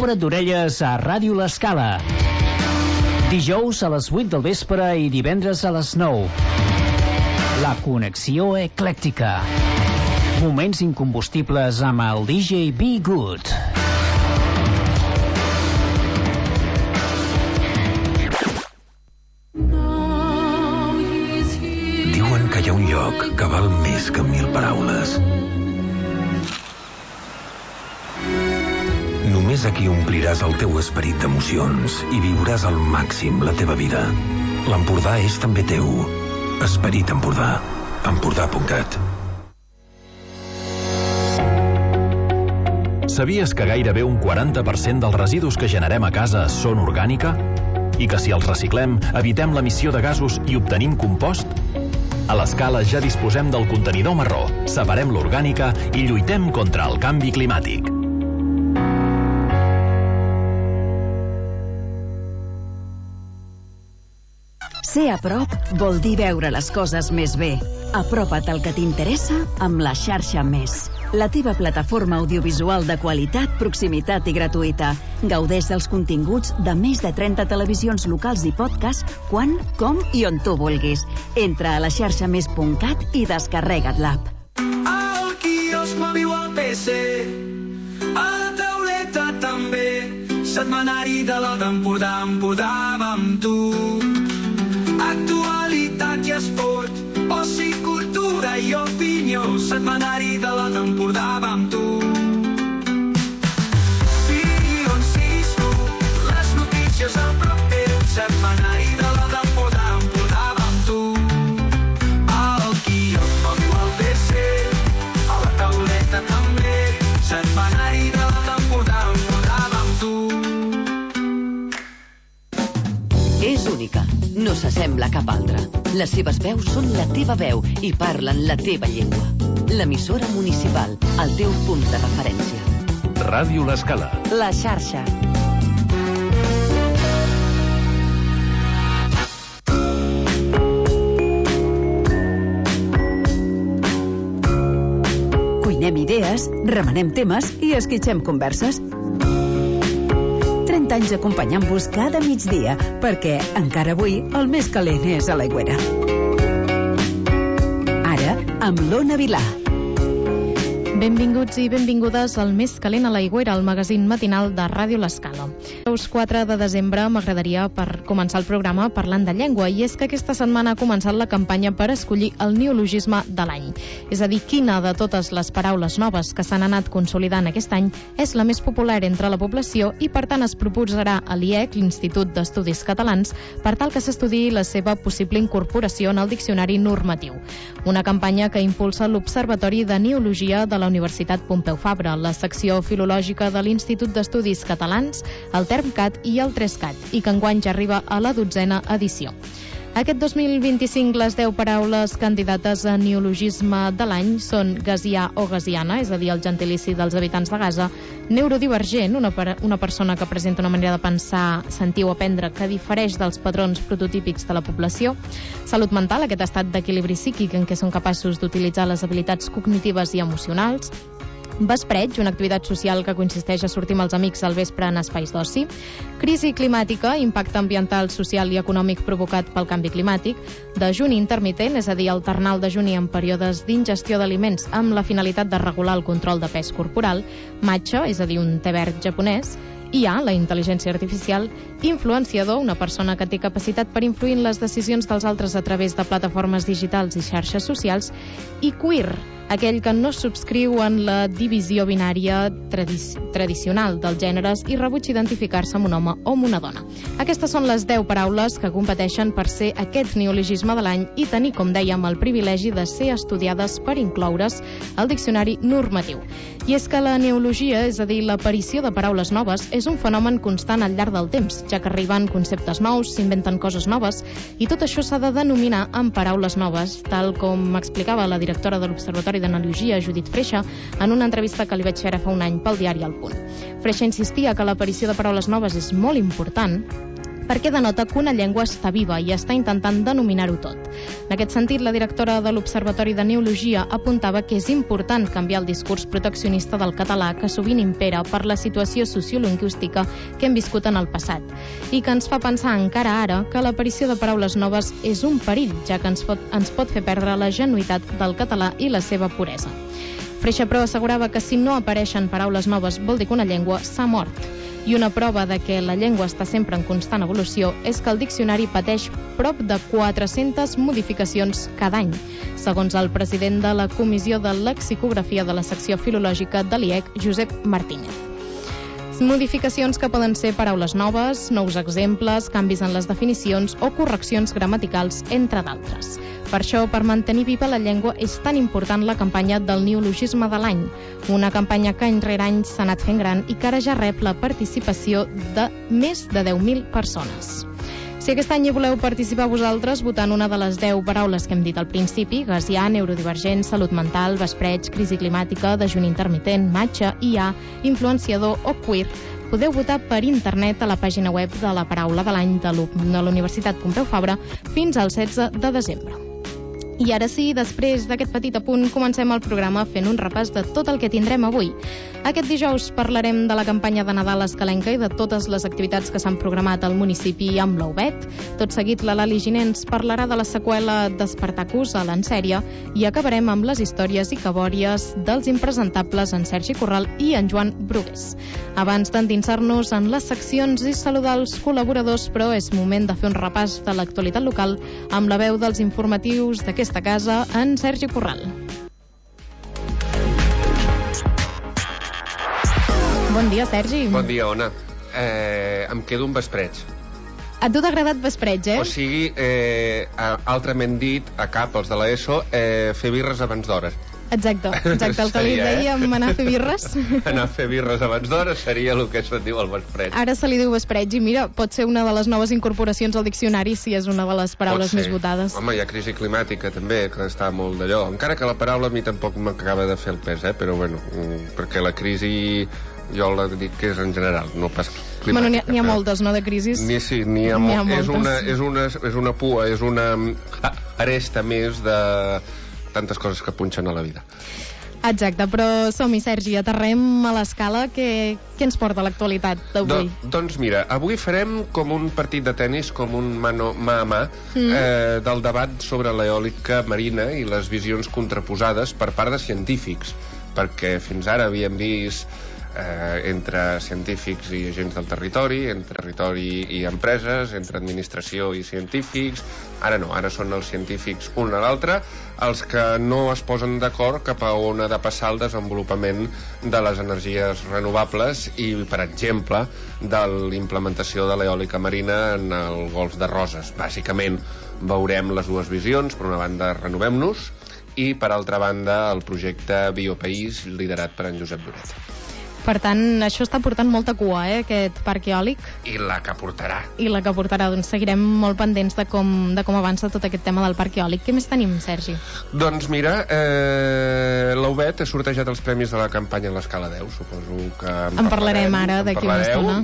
Obre't d'orelles a Ràdio L'Escala. Dijous a les 8 del vespre i divendres a les 9. La connexió eclèctica. Moments incombustibles amb el DJ Be Good. Diuen que hi ha un lloc que val més que 1000 paraules. Només aquí ompliràs el teu esperit d'emocions i viuràs al màxim la teva vida. L'Empordà és també teu. Esperit Empordà. Empordà.cat. Sabies que gairebé un 40% dels residus que generem a casa són orgànica? I que si els reciclem, evitem l'emissió de gasos i obtenim compost? A l'Escala ja disposem del contenidor marró, separem l'orgànica i lluitem contra el canvi climàtic. Ser a prop vol dir veure les coses més bé. Apropa't al que t'interessa amb la xarxa Més. La teva plataforma audiovisual de qualitat, proximitat i gratuïta. Gaudeix dels continguts de més de 30 televisions locals i podcast quan, com i on tu vulguis. Entra a laxarxamés.cat i descarrega't l'app. Al quiosc, mòbil, al PC, a la tauleta també. Setmanari de la d'Empordà, Empordà va amb tu. Actualitat i esport, oci, cultura i opinió. Setmanari de la d'Empordà va amb tu. Les notícies a prop teu. Setmanari de la d'Empordà, Empordà va amb tu. Al quiosc, mòbil, al PC, a la tauleta també. Setmanari de la d'Empordà, Empordà va amb tu. És única. No s'assembla a cap altra. Les seves veus són la teva veu i parlen la teva llengua. L'emissora municipal, el teu punt de referència. Ràdio L'Escala. La xarxa. Cuinem idees, remenem temes i esquitxem converses. 30 anys acompanyant-vos cada migdia, perquè encara avui el més calent és a l'Aigüera. Ara, amb l'Ona Vilà. Benvinguts i benvingudes al Més calent a l'Aigüera, el magazín matinal de Ràdio L'Escala. El 4 de desembre m'agradaria per començar el programa parlant de llengua, i és que aquesta setmana ha començat la campanya per escollir el neologisme de l'any. És a dir, quina de totes les paraules noves que s'han anat consolidant aquest any és la més popular entre la població i, per tant, es proposarà a l'IEC, l'Institut d'Estudis Catalans, per tal que s'estudiï la seva possible incorporació en el diccionari normatiu. Una campanya que impulsa l'Observatori de Neologia de la Universitat Pompeu Fabra, la secció filològica de l'Institut d'Estudis Catalans, el TermCat i el TresCat, i que enguany ja arriba a la 12a edició. Aquest 2025 les 10 paraules candidates a neologisme de l'any són gasià o gasiana, és a dir, el gentilici dels habitants de Gaza, neurodivergent, una persona que presenta una manera de pensar, sentir o aprendre que difereix dels patrons prototípics de la població, salut mental, aquest estat d'equilibri psíquic en què són capaços d'utilitzar les habilitats cognitives i emocionals, Vespreig, una activitat social que consisteix a sortir amb els amics al vespre en espais d'oci. Crisi climàtica, impacte ambiental, social i econòmic provocat pel canvi climàtic. Dejuni intermitent, és a dir, alternar el dejuni en períodes d'ingestió d'aliments amb la finalitat de regular el control de pes corporal. Matcha, és a dir, un té verd japonès. IA, la intel·ligència artificial. Influenciador, una persona que té capacitat per influir en les decisions dels altres a través de plataformes digitals i xarxes socials. I queer, aquell que no subscriu en la divisió binària tradicional dels gèneres i rebutja identificar-se amb un home o amb una dona. Aquestes són les 10 paraules que competeixen per ser aquest neologisme de l'any i tenir, com dèiem, el privilegi de ser estudiades per incloure's al diccionari normatiu. I és que la neologia, és a dir, l'aparició de paraules noves, és un fenomen constant al llarg del temps, ja que arriben conceptes nous, s'inventen coses noves, i tot això s'ha de denominar amb paraules noves, tal com explicava la directora de l'Observatori d'Analogia, Judit Freixa, en una entrevista que li vaig fer fa un any pel diari El Punt. Freixa insistia que l'aparició de paraules noves és molt important perquè denota que una llengua està viva i està intentant denominar-ho tot. En aquest sentit, la directora de l'Observatori de Neologia apuntava que és important canviar el discurs proteccionista del català que sovint impera per la situació sociolingüística que hem viscut en el passat i que ens fa pensar encara ara que l'aparició de paraules noves és un perill, ja que ens pot fer perdre la genuïtat del català i la seva puresa. Freixa, però, assegurava que si no apareixen paraules noves vol dir que una llengua s'ha mort. I una prova de que la llengua està sempre en constant evolució és que el diccionari pateix prop de 400 modificacions cada any, segons el president de la Comissió de Lexicografia de la secció filològica de l'IEC, Josep Martínez. Modificacions que poden ser paraules noves, nous exemples, canvis en les definicions o correccions gramaticals, entre d'altres. Per això, per mantenir viva la llengua, és tan important la campanya del neologisme de l'any, una campanya que any rere any s'ha anat fent gran i que ara ja rep la participació de més de 10.000 persones. Si aquest any hi voleu participar vosaltres votant una de les 10 paraules que hem dit al principi, gassià, neurodivergent, salut mental, vespreig, crisi climàtica, dejuni intermitent, matxa, IA, influenciador o queer, podeu votar per internet a la pàgina web de la Paraula de l'any de la Universitat Pompeu Fabra fins al 16 de desembre. I ara sí, després d'aquest petit apunt, comencem el programa fent un repàs de tot el que tindrem avui. Aquest dijous parlarem de la campanya de Nadal escalenca i de totes les activitats que s'han programat al municipi amb l'Aubet. Tot seguit, la Lali Giner ens parlarà de la seqüela d'Espartacus a l'Ensèria i acabarem amb les històries i cabòries dels impresentables en Sergi Corral i en Joan Brugués. Abans d'endinsar-nos en les seccions i saludar els col·laboradors, però és moment de fer un repàs de l'actualitat local amb la veu dels informatius d'aquesta casa, en Sergi Corral. Bon dia, Sergi. Bon dia, Ona. Em quedo un vespreig. A tu t'ha agradat vespreig, eh? O sigui, altrament dit, a cap, els de l'ESO, fer birres abans d'hora. Exacte, el que li dèiem, anar a fer birres. Anar a fer birres abans d'hora seria el que se'n diu el vespreig. Ara se li diu vespreig i mira, pot ser una de les noves incorporacions al diccionari si és una de les paraules més votades. Home, hi ha crisi climàtica també, que està molt d'allò. Encara que la paraula a mi tampoc m'acaba de fer el pes, però bueno, perquè la crisi jo la dic que és en general, no pas climàtica. Bueno, n'hi ha moltes, no, de crisis? N'hi ha moltes. És una pua, és una aresta més de tantes coses que punxen a la vida. Exacte, però som-hi, Sergi, aterrem a l'escala. Què ens porta l'actualitat d'avui? Doncs mira, avui farem com un partit de tennis, com un mà a mà, del debat sobre l'eòlica marina i les visions contraposades per part de científics, perquè fins ara havíem vist entre científics i agents del territori, entre territori i empreses, entre administració i científics. Ara no, ara són els científics un a l'altre els que no es posen d'acord cap a on ha de passar el desenvolupament de les energies renovables i, per exemple, de l'implementació de l'eòlica marina en el golf de Roses. Bàsicament, veurem les dues visions. Per una banda, Renovem-nos, i per altra banda, el projecte Biopaís, liderat per en Josep Doret. Per tant, això està portant molta cua, aquest parc eòlic. I la que portarà. Doncs seguirem molt pendents de com avança tot aquest tema del parc eòlic. Què més tenim, Sergi? Doncs mira, l'Aubet ha sortejat els premis de la campanya a l'Escala 10. Suposo que en parlarem ara, d'aquí una estona.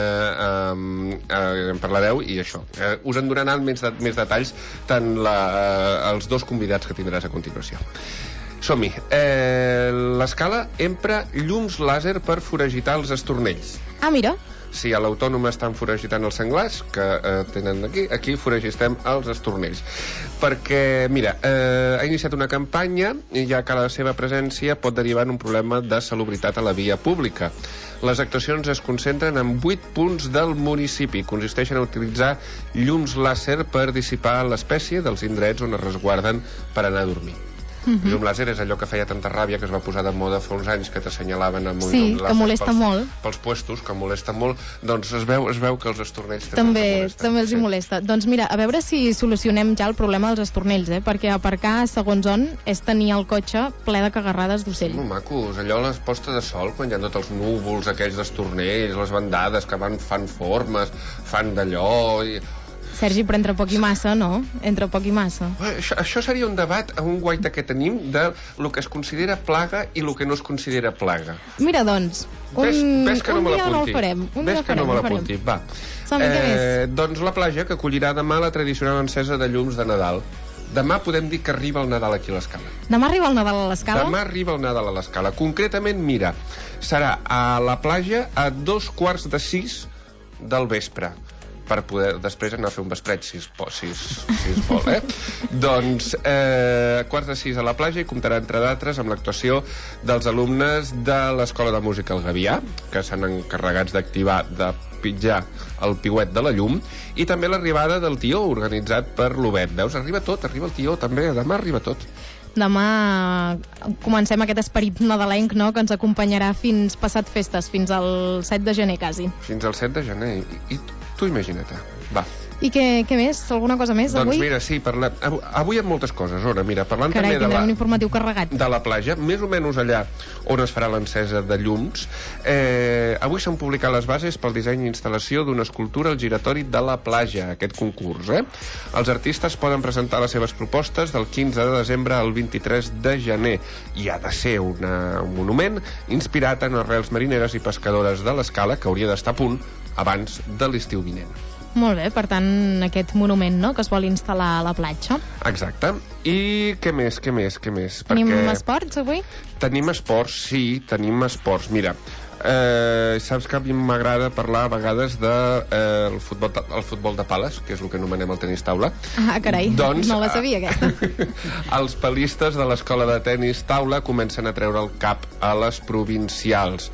En parlareu i això. Us en donaran més detalls tant els dos convidats que tindràs a continuació. Som-hi. L'Escala empra llums làser per foragitar els estornells. Ah, mira. Si a l'Autònoma estan foragitant els senglars, que tenen aquí foragistem els estornells. Perquè, mira, ha iniciat una campanya, ja que la seva presència pot derivar en un problema de salubritat a la via pública. Les actuacions es concentren en 8 punts del municipi. Consisteixen a utilitzar llums làser per dissipar l'espècie dels indrets on es resguarden per anar a dormir. Llum làser és allò que feia tanta ràbia, que es va posar de moda fa uns anys, que t'assenyalaven amb un llum làser, que molesta molt. Pels puestos, que molesta molt. Doncs es veu que els estornells també els hi molesta. Doncs mira, a veure si solucionem ja el problema dels estornells, perquè aparcar, segons on, és tenir el cotxe ple de cagarrades d'ocell. Molt macos, allò a les postes de sol, quan hi ha tots els núvols aquells d'estornells, les bandades que fan formes, fan d'allò... Sergi, però entre poc i massa, no? Entre poc i massa. Això seria un debat, un guaita que tenim de lo que es considera plaga i lo que no es considera plaga. Mira, doncs, ves que no un me dia l'apunti. el farem. Ves que no me l'apunti, va. Som-hi, què més? Doncs la platja, que acollirà demà la tradicional encesa de llums de Nadal. Demà podem dir que arriba el Nadal aquí a l'Escala. Demà arriba el Nadal a l'Escala? Demà arriba el Nadal a l'Escala. Concretament, mira, serà a la platja a 5:45 del vespre, per poder després anar a fer un vespret, si es vol, Doncs, 5:45 a la platja, i comptarà, entre d'altres, amb l'actuació dels alumnes de l'Escola de Música El Gavià, que s'han encarregats d'activar, de pitjar el piuet de la llum, i també l'arribada del tió, organitzat per l'Obet. Veus, arriba tot, arriba el tió també, demà arriba tot. Demà comencem aquest esperit nadalenc, no?, que ens acompanyarà fins passat festes, fins al 7 de gener, quasi. Fins al 7 de gener. I tu imagina't. Va. I què més? Alguna cosa més avui? Doncs mira, sí, avui amb moltes coses, Ona. Mira, parlant Carai, també tindrem un informatiu carregat. de la platja, més o menys allà on es farà l'encesa de llums, avui s'han publicat les bases pel disseny i instal·lació d'una escultura al giratori de la platja, aquest concurs. Els artistes poden presentar les seves propostes del 15 de desembre al 23 de gener, i ha de ser un monument inspirat en arrels marineres i pescadores de l'Escala, que hauria d'estar a punt abans de l'estiu vinent. Molt bé, per tant, aquest monument, no?, que es vol instal·lar a la platja. Exacte. I què més? Tenim esports avui? Tenim esports, sí, tenim esports. Mira, saps que a mi m'agrada parlar a vegades del futbol de pales, que és el que anomenem el tenis taula. Ah, carai, doncs, no la sabia, aquesta. Els palistes de l'escola de tenis taula comencen a treure el cap a les provincials.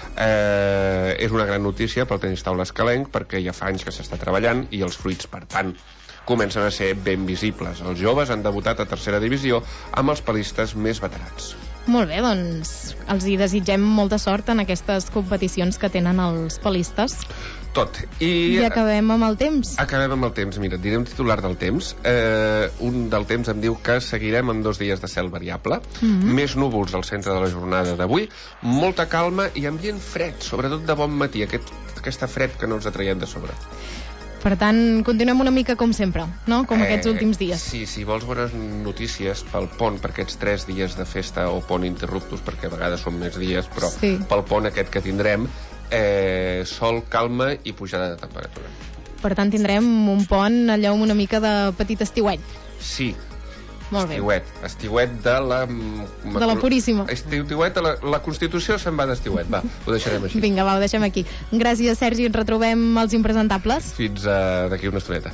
És una gran notícia pel tenis taula escalenc, perquè ja fa anys que s'està treballant i els fruits, per tant, comencen a ser ben visibles. Els joves han debutat a tercera divisió amb els palistes més veterans. Molt bé, doncs els hi desitgem molta sort en aquestes competicions que tenen els palistes. Tot. I acabem amb el temps. Acabem amb el temps. Mira, et diré un titular del temps. Un del temps em diu que seguirem amb 2 dies de cel variable, més núvols al centre de la jornada d'avui, molta calma i ambient fred, sobretot de bon matí, aquesta fred que no ens atraiem de sobre. Per tant, continuem una mica com sempre, no?, com aquests últims dies. Sí, si vols bones notícies pel pont, per aquests 3 dies de festa o pont interruptus, perquè a vegades són més dies, però sí, pel pont aquest que tindrem, sol, calma i pujada de temperatura. Per tant, tindrem un pont allò amb una mica de petit estiuet. Sí. Molt bé. Estiuet de la... De la Puríssima. Estiuet de la Constitució se'n va d'estiuet. Va, ho deixarem així. Vinga, va, ho deixem aquí. Gràcies, Sergi. Ens retrobem als impresentables. Fins d'aquí una estoneta.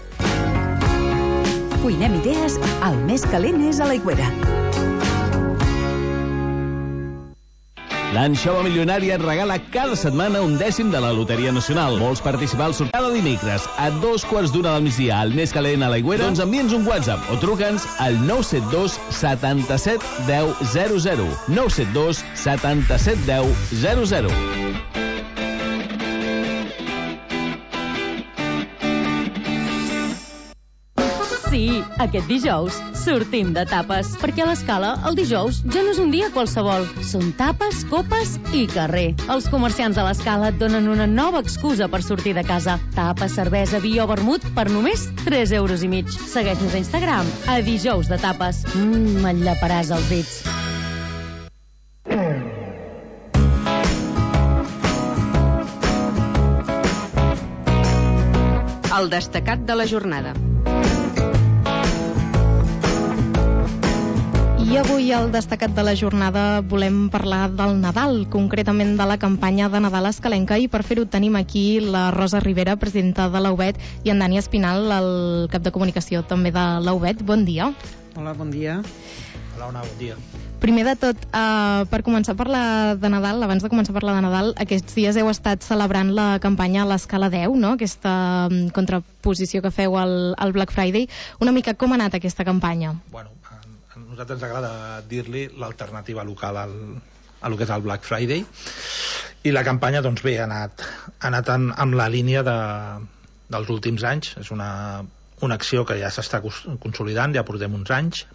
Cuinem idees, el més calent és a l'Aigüera. L'Anxova Milionària et regala cada setmana 1/10 de la Loteria Nacional. Vols participar al sorteig de dimecres a 2:15 del migdia al Més Calent a l'Aigüera? Doncs envia'ns un WhatsApp o truca'ns al 972 77 10 00. 972 77 10 00. Sí, aquest dijous sortim de tapes, perquè a l'Escala el dijous ja no és un dia qualsevol. Són tapes, copes i carrer. Els comerciants de l'Escala et donen una nova excusa per sortir de casa. Tapes, cervesa, vi o vermut per només 3,5 €. Segueix-nos a Instagram, a dijous de tapes. Et llaparàs els dits. El destacat de la jornada. I avui al destacat de la jornada volem parlar del Nadal, concretament de la campanya de Nadal escalenca, i per fer-ho tenim aquí la Rosa Rivera, presidenta de l'UBET, i en Dani Espinal, el cap de comunicació també de l'UBET. Bon dia. Hola, bon dia. Hola, Ona, bon dia. Primer de tot, per començar a parlar de Nadal, abans de començar a parlar de Nadal, aquests dies heu estat celebrant la campanya a l'escala 10, no?, aquesta contraposició que feu al Black Friday. Una mica com ha anat aquesta campanya? Bueno, a nosaltres ens agrada dir-li l'alternativa local a lo que és el Black Friday, i la campanya, doncs bé, ha anat amb la línia dels últims anys. És una acció que ja s'està consolidant, ja portem uns anys.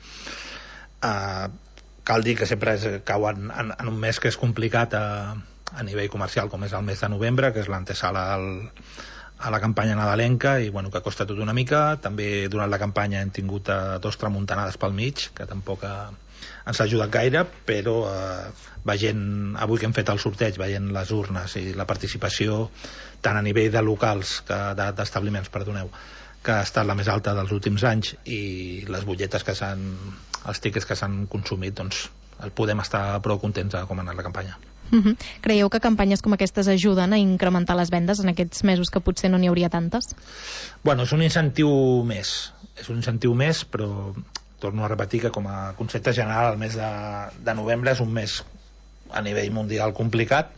Cal dir que sempre cau en un mes que és complicat a nivell comercial, com és el mes de novembre, que és l'antesala a la campanya nadalenca i bueno, que costa tot una mica. També durant la campanya hem tingut 2 tramuntanades pel mig, que tampoc ens ha ajudat gaire, però veient, avui que hem fet el sorteig, veient les urnes i la participació tant a nivell de locals d'establiments, perdoneu, que ha estat la més alta dels últims anys, i les butlletes els tickets que s'han consumit, doncs podem estar prou contents de com ha anat la campanya. Creieu que campanyes com aquestes ajuden a incrementar les vendes en aquests mesos que potser no n'hi hauria tantes? Bueno, és un incentiu més, però torno a repetir que com a concepte general el mes de novembre és un mes a nivell mundial complicat,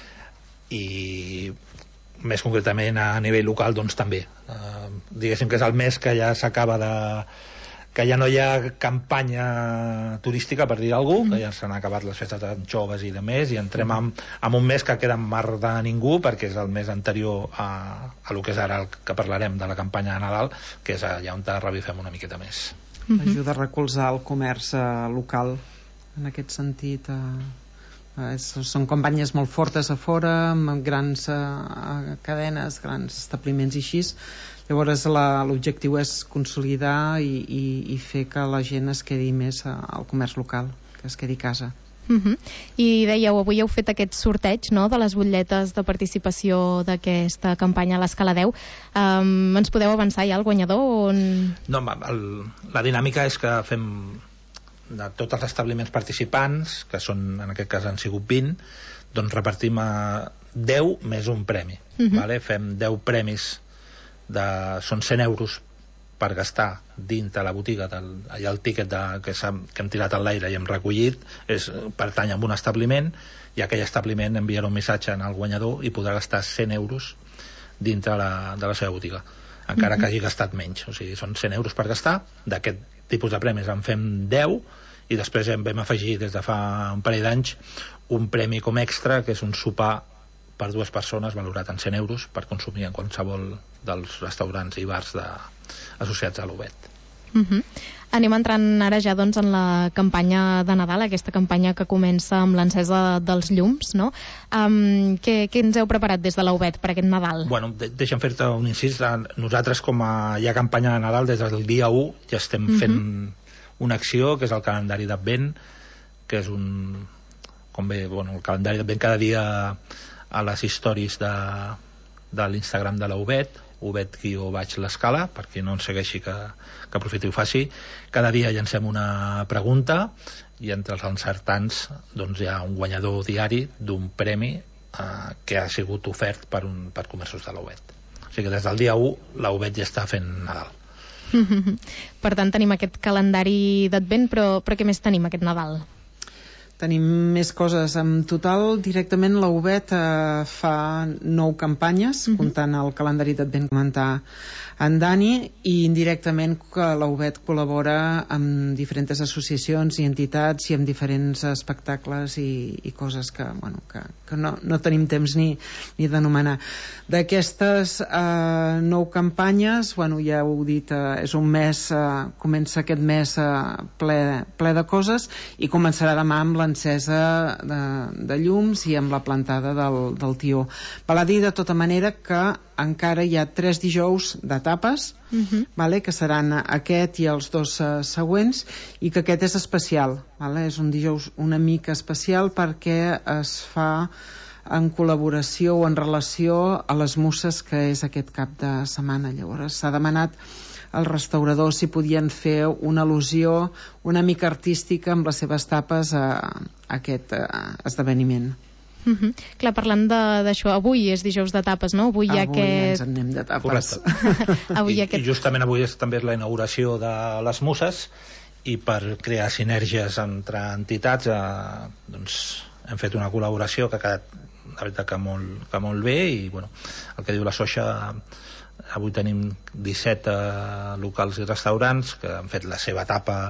i més concretament a nivell local doncs també. Diguéssim que és el mes que ja s'acaba que ja no hi ha campanya turística, per dir alguna cosa, que ja s'han acabat les festes d'anxoves i de més, i entrem en un mes que queda en mar de ningú, perquè és el mes anterior a el que és ara el que parlarem de la campanya de Nadal, que és allà on revifem una miqueta més. Ajuda a recolzar el comerç local en aquest sentit. Són campanyes molt fortes a fora, amb grans cadenes, grans establiments i així. Llavors l'objectiu és consolidar i fer que la gent es quedi més al comerç local, que es quedi a casa. I dèieu, avui heu fet aquest sorteig, no?, de les butlletes de participació d'aquesta campanya a l'Escala 10. Ens podeu avançar ja el guanyador? No, la dinàmica és que fem de tots els establiments participants, que són, en aquest cas han sigut 20, doncs repartim a 10 més un premi. Vale? Fem 10 premis, són 100 euros per gastar dins de la botiga, allà el tíquet que hem tirat a l'aire i hem recollit pertany a un establiment, i aquell establiment enviarà un missatge al guanyador i podrà gastar 100 euros dintre de la seva botiga, encara que hagi gastat menys. O sigui, són 100 euros per gastar. D'aquest tipus de premis en fem 10, i després vam afegir des de fa un parell d'anys un premi com extra, que és un sopar per 2 persones valorat en 100 euros per consumir en qualsevol dels restaurants i bars associats a l'Obet. Anem entrant ara ja doncs en la campanya de Nadal, aquesta campanya que comença amb l'encesa dels llums, no? Què ens heu preparat des de l'Obet per aquest Nadal? Bueno, deixa'm fer-te un incís. Nosaltres, com hi ha campanya de Nadal, des del dia 1 ja estem fent una acció, que és el calendari d'Advent, que és el calendari d'Advent cada dia a les stories de l'Instagram de l'Obet, Obet_l'Escala, per qui no ens segueixi que aprofiti i ho faci. Cada dia llancem una pregunta, i entre els encertants doncs, hi ha un guanyador diari d'un premi que ha sigut ofert per comerços de l'Obet. O sigui que des del dia 1 l'Obet ja està fent Nadal. Per tant, tenim aquest calendari d'Advent, però què més tenim aquest Nadal? Tenim més coses. En total, directament l'Obet fa 9 campanyes, comptant el calendari d'Advent comentar en Dani, i indirectament que l'Obet col·labora amb diferents associacions i entitats i amb diferents espectacles i coses que no tenim temps ni d'anomenar. D'aquestes 9 campanyes, ja heu dit, és un mes, comença aquest mes ple de coses, i començarà demà amb l'encesa de llums i amb la plantada del tió. Val a dir de tota manera que encara hi ha 3 dijous d'etapes, que seran aquest i els 2 següents, i que aquest és especial. És un dijous una mica especial perquè es fa en col·laboració o en relació a les Muses, que és aquest cap de setmana. Llavors s'ha demanat als restauradors si podien fer una al·lusió una mica artística amb les seves tapes a aquest esdeveniment. Clar, parlant d'això, avui és dijous de tapes, no? Avui ens en anem de tapes. I justament avui també és la inauguració de les Muses, i per crear sinergies entre entitats hem fet una col·laboració que ha quedat, la veritat, que molt bé. I el que diu la Soxa, avui tenim 17 locals i restaurants que han fet la seva tapa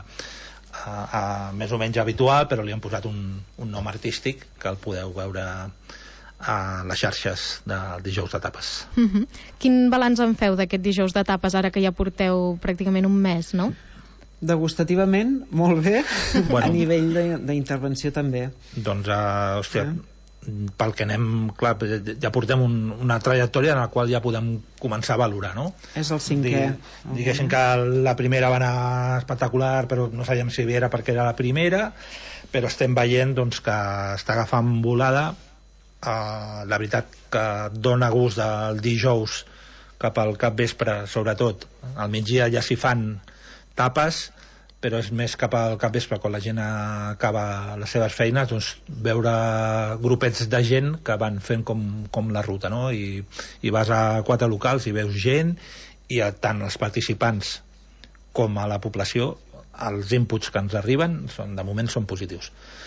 més o menys habitual, però li han posat un nom artístic que el podeu veure a les xarxes del dijous de tapes. Quin balanç en feu d'aquest dijous de tapes, ara que ja porteu pràcticament un mes, no? Degustativament, molt bé. A nivell d'intervenció també. Doncs, pel que anem, clar, ja portem una trajectòria en la qual ja podem començar a valorar, no? És el 5è. Diguéssim que la primera va anar espectacular, però no sabíem si era perquè era la primera, però estem veient doncs, que està agafant volada. La veritat que dona gust del dijous cap al capvespre, sobretot al migdia ja s'hi fan tapes, però és més cap al capvespre, quan la gent acaba les seves feines, doncs veure grupets de gent que van fent com la ruta, no? I vas a 4 locals i veus gent, i tant els participants com a la població, els inputs que ens arriben de moment són positius.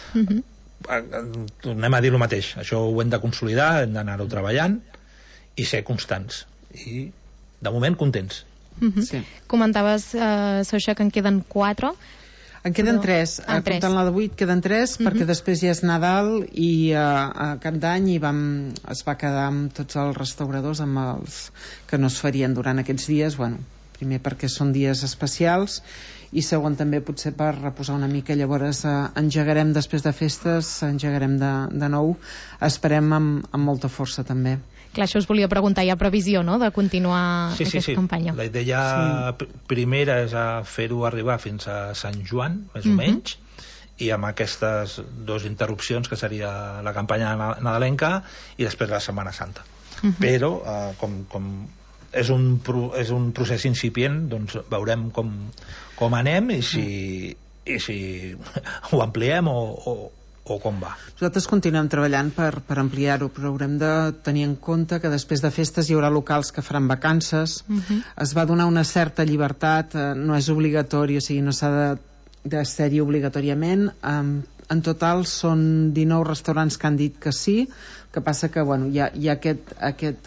Tornem a dir el mateix, això ho hem de consolidar, hem d'anar-ho treballant i ser constants, i de moment contents. Sí. Comentaves, Soixa, que en queden 4. En queden 3. Comptant la de 8 queden 3, perquè després ja és Nadal i a Cap d'Any es va quedar amb tots els restauradors, amb els que no es farien durant aquests dies, primer perquè són dies especials i segon també potser per reposar una mica. Llavors engegarem després de festes, engegarem de nou, esperem amb molta força també. Clar, això us volia preguntar, hi ha previsió, no?, de continuar aquesta campanya. La idea primera és fer-ho arribar fins a Sant Joan, més o menys, i amb aquestes 2 interrupcions, que seria la campanya nadalenca i després la Setmana Santa. Però, com és un procés incipient, doncs veurem com anem i si ho ampliem o com va. Nosaltres continuem treballant per ampliar-ho, però haurem de tenir en compte que després de festes hi haurà locals que faran vacances. Es va donar una certa llibertat, no és obligatori, o sigui, no s'ha de ser-hi obligatòriament. En total són 19 restaurants que han dit que sí, que passa que hi ha aquest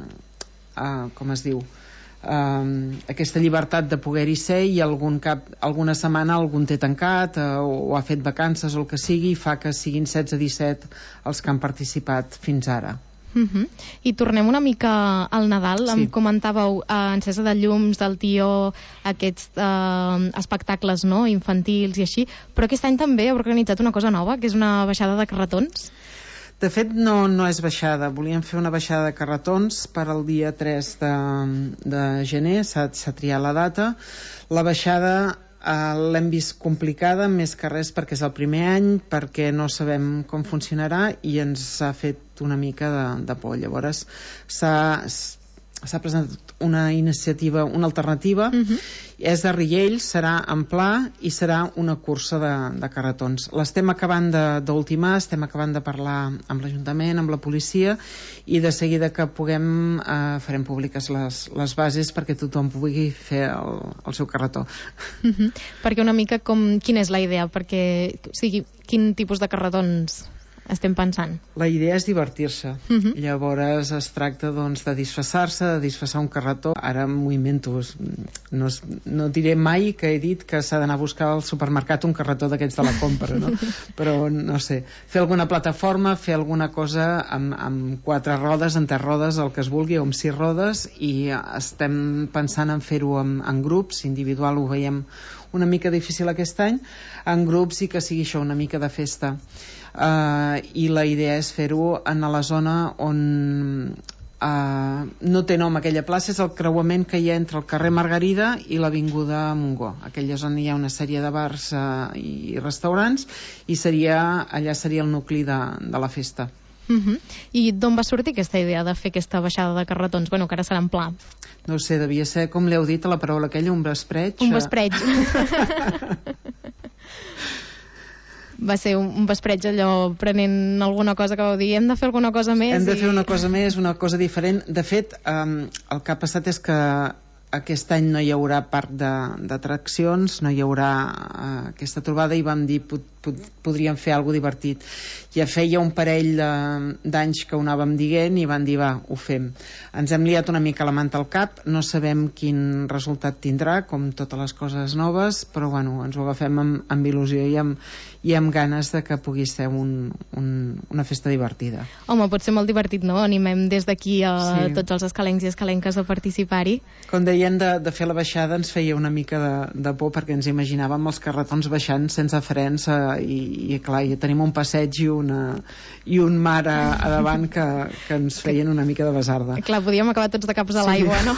com es diu, aquesta llibertat de poder-hi ser, i alguna setmana algun té tancat o ha fet vacances o el que sigui, i fa que siguin 16-17 els que han participat fins ara. I tornem una mica al Nadal. Em comentàveu encesa de llums, del tió, aquests espectacles infantils i així, però aquest any també heu organitzat una cosa nova, que és una baixada de carretons. De fet, no és baixada. Volíem fer una baixada de carretons per al dia 3 de gener, s'ha triat la data. La baixada l'hem vist complicada, més que res perquè és el primer any, perquè no sabem com funcionarà i ens ha fet una mica de por. Llavors s'ha presentat una iniciativa, una alternativa, és de Riells, serà en pla i serà una cursa de carretons. L'estem acabant d'ultimar, estem acabant de parlar amb l'Ajuntament, amb la policia, i de seguida que puguem farem públiques les bases perquè tothom pugui fer el seu carretó. Perquè una mica quina és la idea? Perquè, o sigui, quin tipus de carretons estem pensant? La idea és divertir-se. Llavors es tracta de disfressar-se, de disfressar un carretó. Ara m'ho invento, no diré mai que he dit que s'ha d'anar a buscar al supermercat un carretó d'aquests de la compra, no? Però no sé, fer alguna plataforma, fer alguna cosa amb 4 rodes, en 3 rodes, el que es vulgui, o amb 6 rodes, i estem pensant en fer-ho en grups. Individual ho veiem una mica difícil aquest any, en grups, i que sigui això, una mica de festa. I la idea és fer-ho en la zona on no té nom aquella plaça, és el creuament que hi ha entre el carrer Margarida i l'avinguda Montgó. Aquella zona hi ha una sèrie de bars i restaurants, i allà seria el nucli de la festa. I d'on va sortir aquesta idea de fer aquesta baixada de carretons? Bueno, que ara serà en pla. No ho sé, devia ser, com l'heu dit a la paraula aquella, un vespreig. Un vespreig. Va ser un vespreig, allò, prenent alguna cosa que vau dir, hem de fer alguna cosa més. Hem de fer una cosa més, una cosa diferent. De fet, el que ha passat és que aquest any no hi haurà parc d'atraccions, no hi haurà aquesta trobada, i vam dir podríem fer alguna cosa divertit. Ja feia un parell d'anys que ho anàvem dient i van dir ho fem. Ens hem liat una mica la manta al cap, no sabem quin resultat tindrà, com totes les coses noves, però ens ho agafem amb il·lusió i amb ganes de que pugui ser una festa divertida. Home, pot ser molt divertit, no? Animem des d'aquí a tots els escalencs i escalenques a participar-hi. Com deien, de fer la baixada ens feia una mica de por, perquè ens imaginàvem els carretons baixant sense frens i clar, i tenim un passeig i un mar a davant que ens feien una mica de besarda. Clar, podíem acabar tots de caps a l'aigua, no?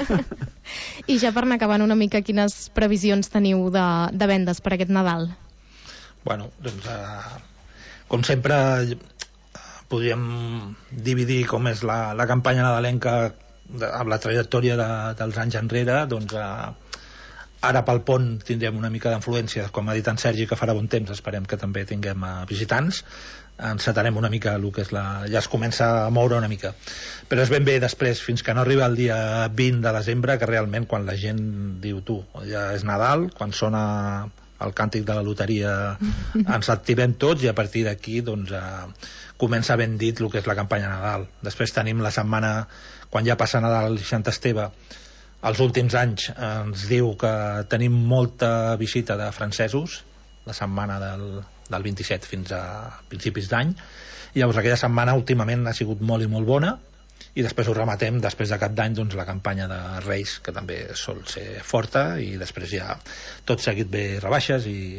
I ja per anar acabant una mica, quines previsions teniu de vendes per aquest Nadal? Bueno, doncs, com sempre, podríem dividir com és la campanya nadalenca amb la trajectòria dels anys enrere. Doncs ara pel pont tindrem una mica d'influència, com ha dit en Sergi, que farà bon temps, esperem que també tinguem visitants, encetarem una mica el que és ja es comença a moure una mica, però és ben bé després, fins que no arriba el dia 20 de desembre, que realment quan la gent diu ja és Nadal, quan sona el càntic de la loteria ens activem tots, i a partir d'aquí doncs comença ben dit el que és la campanya Nadal. Després tenim la setmana, quan ja passa Nadal i Sant Esteve, els últims anys ens diu que tenim molta visita de francesos, la setmana del 27 fins a principis d'any, i llavors aquella setmana últimament ha sigut molt i molt bona, i després ho rematem després de cap d'any doncs la campanya de Reis, que també sol ser forta, i després ja tot seguit ve rebaixes i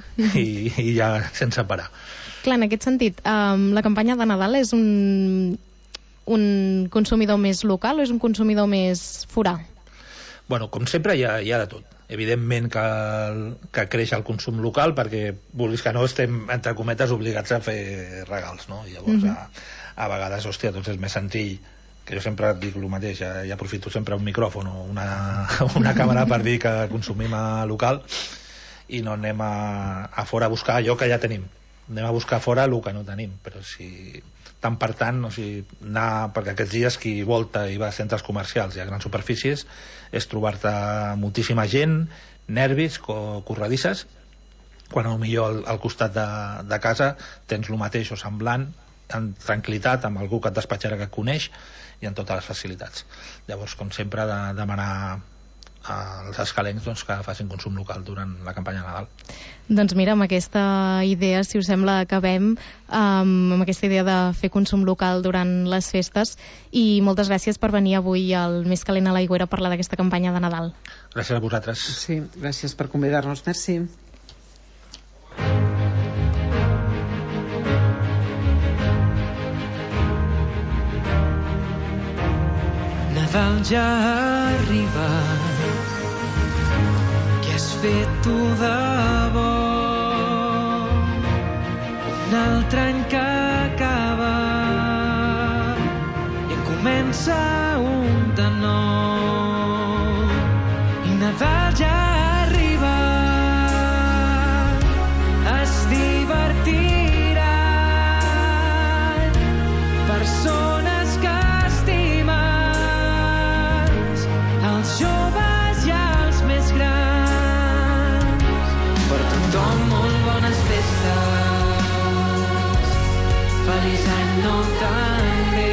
ja sense parar. Clar, en aquest sentit, la campanya de Nadal és un consumidor més local o és un consumidor més forà? Bueno, com sempre hi ha de tot. Evidentment que creix el consum local, perquè vulguis que no estem, entre cometes, obligats a fer regals, no? I llavors a vegades, hòstia, doncs és més senzill, que jo sempre dic el mateix, ja aprofito sempre un micròfon o una càmera per dir que consumim a local i no anem a fora a buscar allò que ja tenim. Anem a buscar fora el que no tenim, però si tant per tant, o sigui, perquè aquests dies qui volta i va a centres comercials i a grans superfícies és trobar-te moltíssima gent, nervis, corredisses, quan potser al costat de casa tens el mateix o semblant, en tranquil·litat, amb algú que et despatxarà que et coneix i amb totes les facilitats. Llavors, com sempre, demanar als escalencs doncs, que facin consum local durant la campanya de Nadal. Doncs mira, amb aquesta idea, si us sembla, acabem amb aquesta idea de fer consum local durant les festes, i moltes gràcies per venir avui al Més calent a l'Aigüera a parlar d'aquesta campanya de Nadal. Gràcies a vosaltres. Sí, gràcies per convidar-nos. Merci. Nadal ja ha arribat, què has fet tu de bo? Un altre any que acaba i comença un de nou. I Nadal ja ha arribat, es divertiran persones que joves i els més grans. Per tothom molt bones festes, feliç any nou també,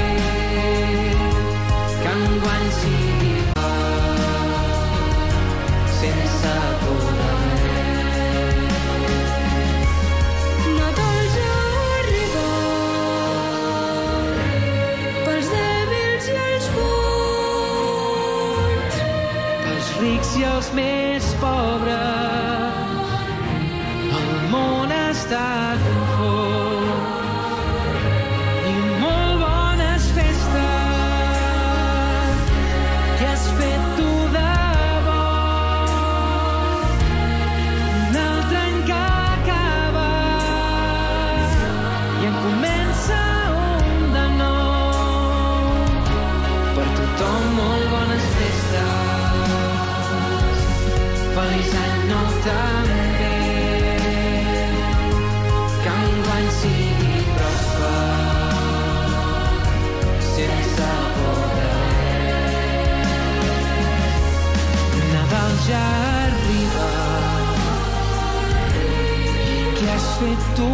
que enguany sigui sense por de res. Nadal ja ha arribat, pels dèbils i els rics i els més pobres, el món està confós, i molt bones festes, què has fet tu de bo? Un altre any que acaba i en comença un de nou. Per tothom molt bones festes, feliç any nou també, que enguany sigui pròsper, sense por de res. Nadal ja arriba, què has fet tu,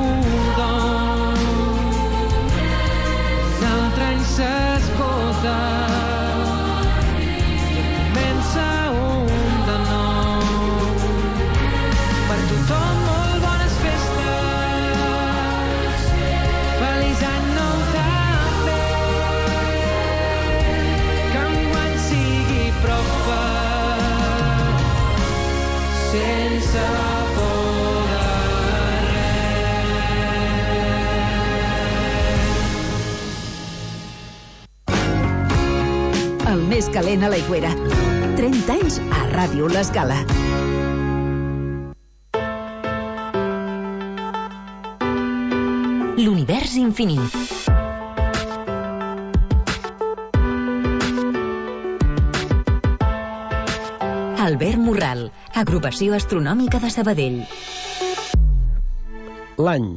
doncs? Un altre any s'esgota i comença un de nou. Per tothom molt bones festes, feliç any nou també, que enguany sigui pròsper, sense por de el més calent a l'Aigüera. 30 anys a Ràdio L'Escala. L'univers infinit. Albert Morral, Agrupació Astronòmica de Sabadell. L'any.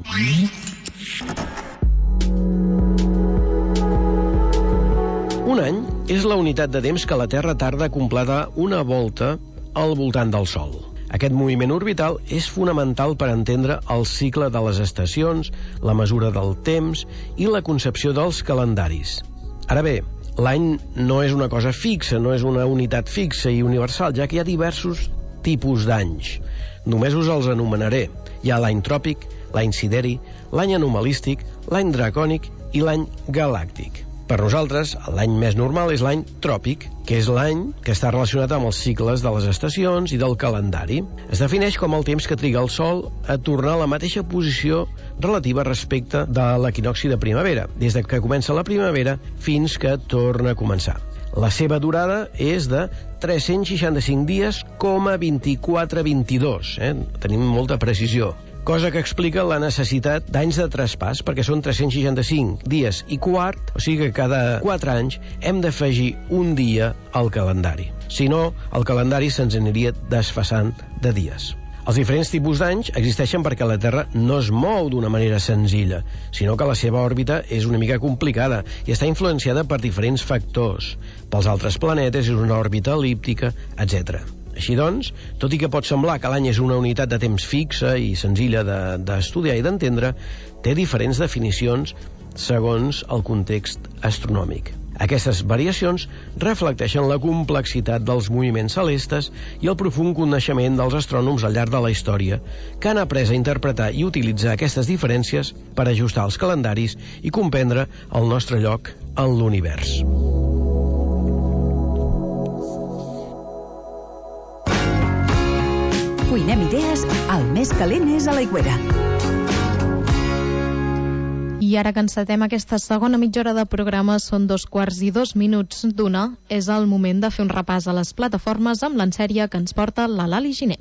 Un any és la unitat de temps que la Terra tarda a completar una volta al voltant del Sol. Aquest moviment orbital és fonamental per entendre el cicle de les estacions, la mesura del temps i la concepció dels calendaris. Ara bé, l'any no és una cosa fixa, no és una unitat fixa i universal, ja que hi ha diversos tipus d'anys. Només us els anomenaré. Hi ha l'any tròpic, l'any sideri, l'any anomalístic, l'any dracònic i l'any galàctic. Per nosaltres, l'any més normal és l'any tròpic, que és l'any que està relacionat amb els cicles de les estacions i del calendari. Es defineix com el temps que triga el Sol a tornar a la mateixa posició relativa respecte de l'equinocci de primavera, des que comença la primavera fins que torna a començar. La seva durada és de 365 dies, 24-22. Tenim molta precisió. Cosa que explica la necessitat d'anys de traspàs, perquè són 365 dies i quart, o sigui que cada 4 anys hem d'afegir un dia al calendari. Si no, el calendari se'ns aniria desfasant de dies. Els diferents tipus d'anys existeixen perquè la Terra no es mou d'una manera senzilla, sinó que la seva òrbita és una mica complicada i està influenciada per diferents factors. Pels altres planetes és una òrbita elíptica, etc. Així doncs, tot i que pot semblar que l'any és una unitat de temps fixa i senzilla d'estudiar i d'entendre, té diferents definicions segons el context astronòmic. Aquestes variacions reflecteixen la complexitat dels moviments celestes i el profund coneixement dels astrònoms al llarg de la història, que han après a interpretar i utilitzar aquestes diferències per ajustar els calendaris i comprendre el nostre lloc en l'univers. Cuinem idees, el més calent és a l'Aigüera. I ara que encetem aquesta segona mitja hora de programa, són 2:02 d'una. És el moment de fer un repàs a les plataformes amb l'ensèrie que ens porta la Lali Giner.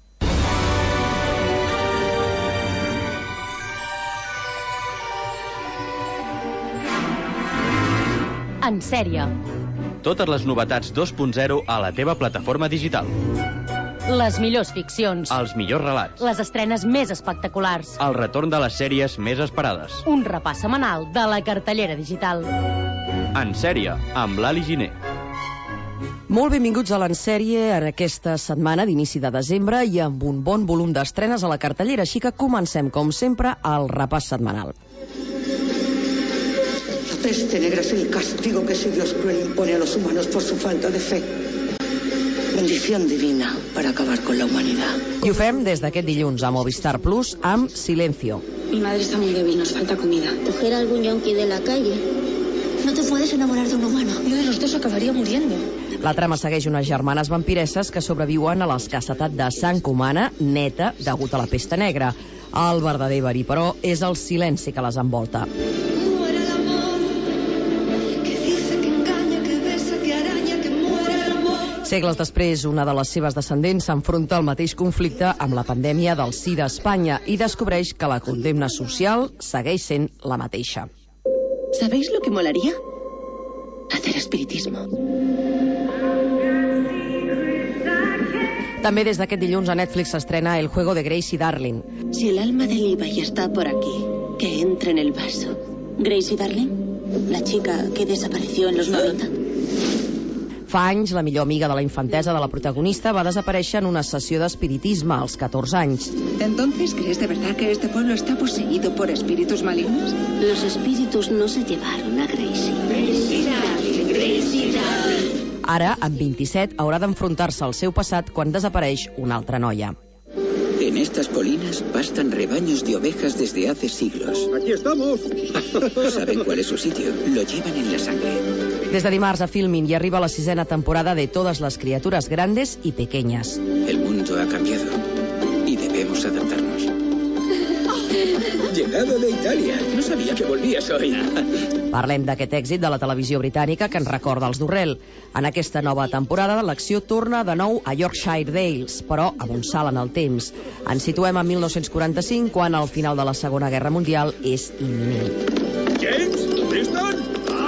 En sèrie. Totes les novetats 2.0 a la teva plataforma digital. Les millors ficcions. Els millors relats. Les estrenes més espectaculars. El retorn de les sèries més esperades. Un repàs setmanal de la cartellera digital. En sèrie, amb l'Ali Giner. Molt benvinguts a l'Ensèrie en aquesta setmana d'inici de desembre i amb un bon volum d'estrenes a la cartellera, així que comencem, com sempre, el repàs setmanal. La peste negra es el castigo que ese Dios cruel impone a los humanos por su falta de fe. Bendición divina para acabar con la humanidad. I ho fem des d'aquest dilluns a Movistar Plus amb Silencio. Mi madre está muy débil, nos falta comida. Coger a algún yonki de la calle. No te puedes enamorar de un humano. Uno de los dos acabaría muriendo. La trama segueix unes germanes vampiresses que sobreviuen a l'escassetat de sang humana neta degut a la pesta negra. El verdader verí, però, és el silenci que les envolta. Segles després, una de les seves descendents s'enfronta al mateix conflicte amb la pandèmia del SIDA a Espanya i descobreix que la condemna social segueix sent la mateixa. ¿Sabéis lo que molaría? Hacer espiritismo. També des d'aquest dilluns a Netflix s'estrena El juego de Gracie Darling. Si el alma de Levi está por aquí, que entre en el vaso. Gracie Darling, la chica que desapareció en los 90. Fa anys, la millor amiga de la infantesa de la protagonista va desaparèixer en una sessió d'espiritisme als 14 anys. ¿Entonces crees de verdad que este pueblo está poseído por espíritus malignos? Los espíritus no se llevaron a Gracie. Gracie Darling, Gracie Darling. Ara, amb 27, haurà d'enfrontar-se al seu passat quan desapareix una altra noia. En estas colinas pastan rebaños de ovejas desde hace siglos. ¡Aquí estamos! ¿Saben cuál es su sitio? Lo llevan en la sangre. Des de dimarts a Filmin hi arriba la 6ª temporada de Todas las criaturas grandes y pequeñas. El mundo ha cambiado y debemos adaptarnos. Llegado de Italia. No sabía que volvías hoy. Parlem d'aquest èxit de la televisió britànica que ens recorda els Durrell. En aquesta nova temporada, l'acció torna de nou a Yorkshire Dales, però amb un salt en el temps. Ens situem a 1945, quan el final de la Segona Guerra Mundial és imminent. James, Winston?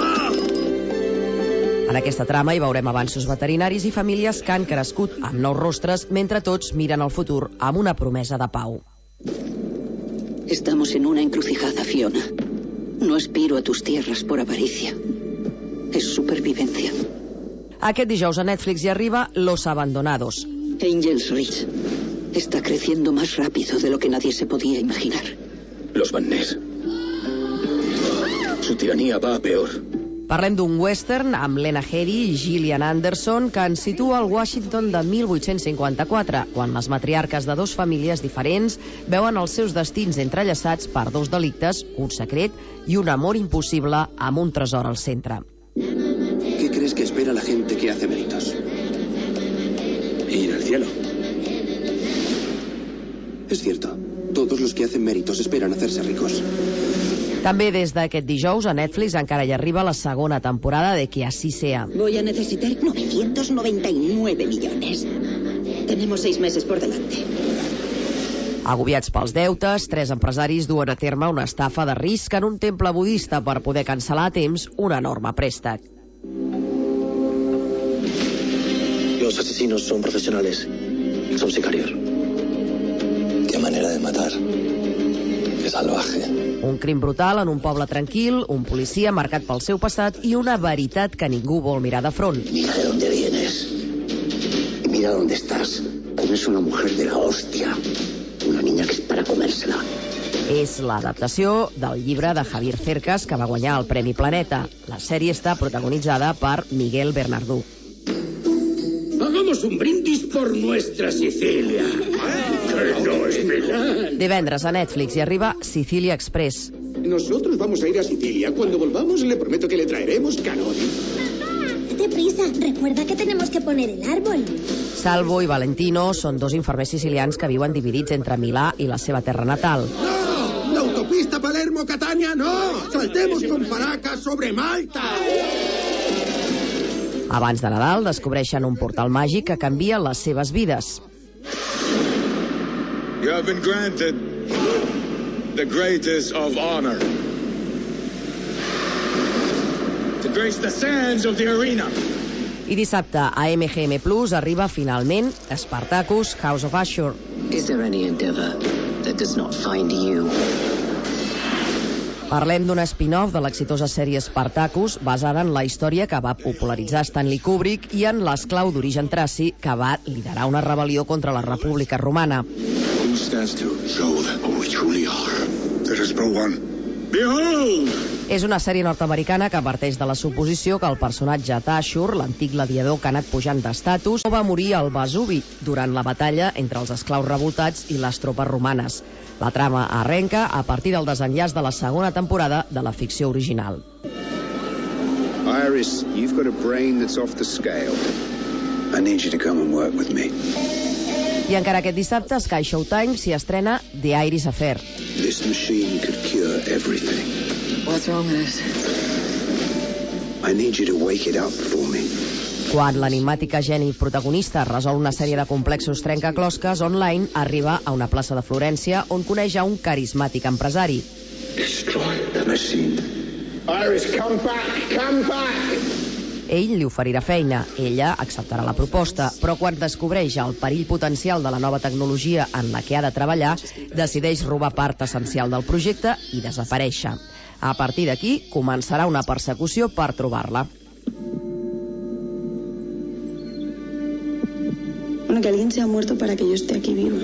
En aquesta trama hi veurem avanços veterinaris i famílies que han crescut amb nous rostres mentre tots miren el futur amb una promesa de pau. Estamos en una encrucijada, Fiona. No aspiro a tus tierras por avaricia. Es supervivencia. Aquest dijous a Netflix hi arriba Los Abandonados. Angels Reach está creciendo más rápido de lo que nadie se podía imaginar. Los Van Ness. Su tiranía va a peor. Parlem d'un western amb Lena Headey i Gillian Anderson que ens situa al Washington de 1854, quan les matriarques de dos famílies diferents veuen els seus destins entrellaçats per dos delictes, un secret i un amor impossible amb un tresor al centre. ¿Qué crees que espera la gente que hace méritos? Ir al cielo. Es cierto, todos los que hacen méritos esperan hacerse ricos. També des d'aquest dijous a Netflix encara hi arriba la segona temporada de Que así sea. Voy a necesitar 999 millones. Tenemos 6 meses por delante. Agobiats pels deutes, 3 empresaris duen a terme una estafa de risc en un temple budista per poder cancel·lar a temps un enorme préstec. Los asesinos son profesionales. Son sicarios. Qué manera de matar. Qué salvaje. Un crim brutal en un poble tranquil, un policia marcat pel seu passat i una veritat que ningú vol mirar de front. Mira de dónde vienes. Y mira dónde estás. Eres una mujer de la hostia. Una niña que es para comérsela. És l'adaptació del llibre de Javier Cercas que va guanyar el Premi Planeta. La sèrie està protagonitzada per Miguel Bernardú. Hagamos un brindis por nuestra Sicilia. Que no es Milán. Divendres a Netflix hi arriba Sicilia Express. Nosotros vamos a ir a Sicilia. Cuando volvamos le prometo que le traeremos canoli. Date prisa, recuerda que tenemos que poner el árbol. Salvo i Valentino són dos infermers sicilians que viuen dividits entre Milà i la seva terra natal. ¡No! ¡La autopista Palermo-Catania no! ¡Saltemos con Paracas sobre Malta! Abans de Nadal descobreixen un portal màgic que canvia les seves vides. You have been granted the greatest of honor. To grace the sands of the arena. I dissabte a MGM Plus arriba finalment Spartacus, House of Ashur. Is there any endeavor that does not find you? Parlem d'un spin-off de l'exitosa sèrie Spartacus basada en la història que va popularitzar Stanley Kubrick i en l'esclau d'origen traci que va liderar una rebel·lió contra la República Romana. Who stands to show that who we truly are? There is but one. Behold! És una sèrie nord-americana que parteix de la suposició que el personatge Tashur, l'antic gladiador que ha anat pujant d'estatus, va morir al Vesuvi durant la batalla entre els esclaus revoltats i les tropes romanes. La trama arrenca a partir del desenllaç de la segona temporada de la ficció original. Iris, you've got a brain that's off the scale. I need you to come and work with me. I encara aquest dissabte a Sky Showtime s'hi estrena The Iris Affair. This machine could cure everything. What's wrong with it? I need you to wake it up for me. Quan l'enigmàtica Jenny protagonista resol una sèrie de complexos trencaclosques online, arriba a una plaça de Florència on coneix a un carismàtic empresari. Destroy the machine. Iris, come back, come back! Ell li oferirà feina, ella acceptarà la proposta, però quan descobreix el perill potencial de la nova tecnologia en la que ha de treballar, decideix robar part essencial del projecte i desaparèixer. A partir d'aquí, començarà una persecució per trobar-la. Bueno, que alguien se ha muerto para que yo esté aquí viva.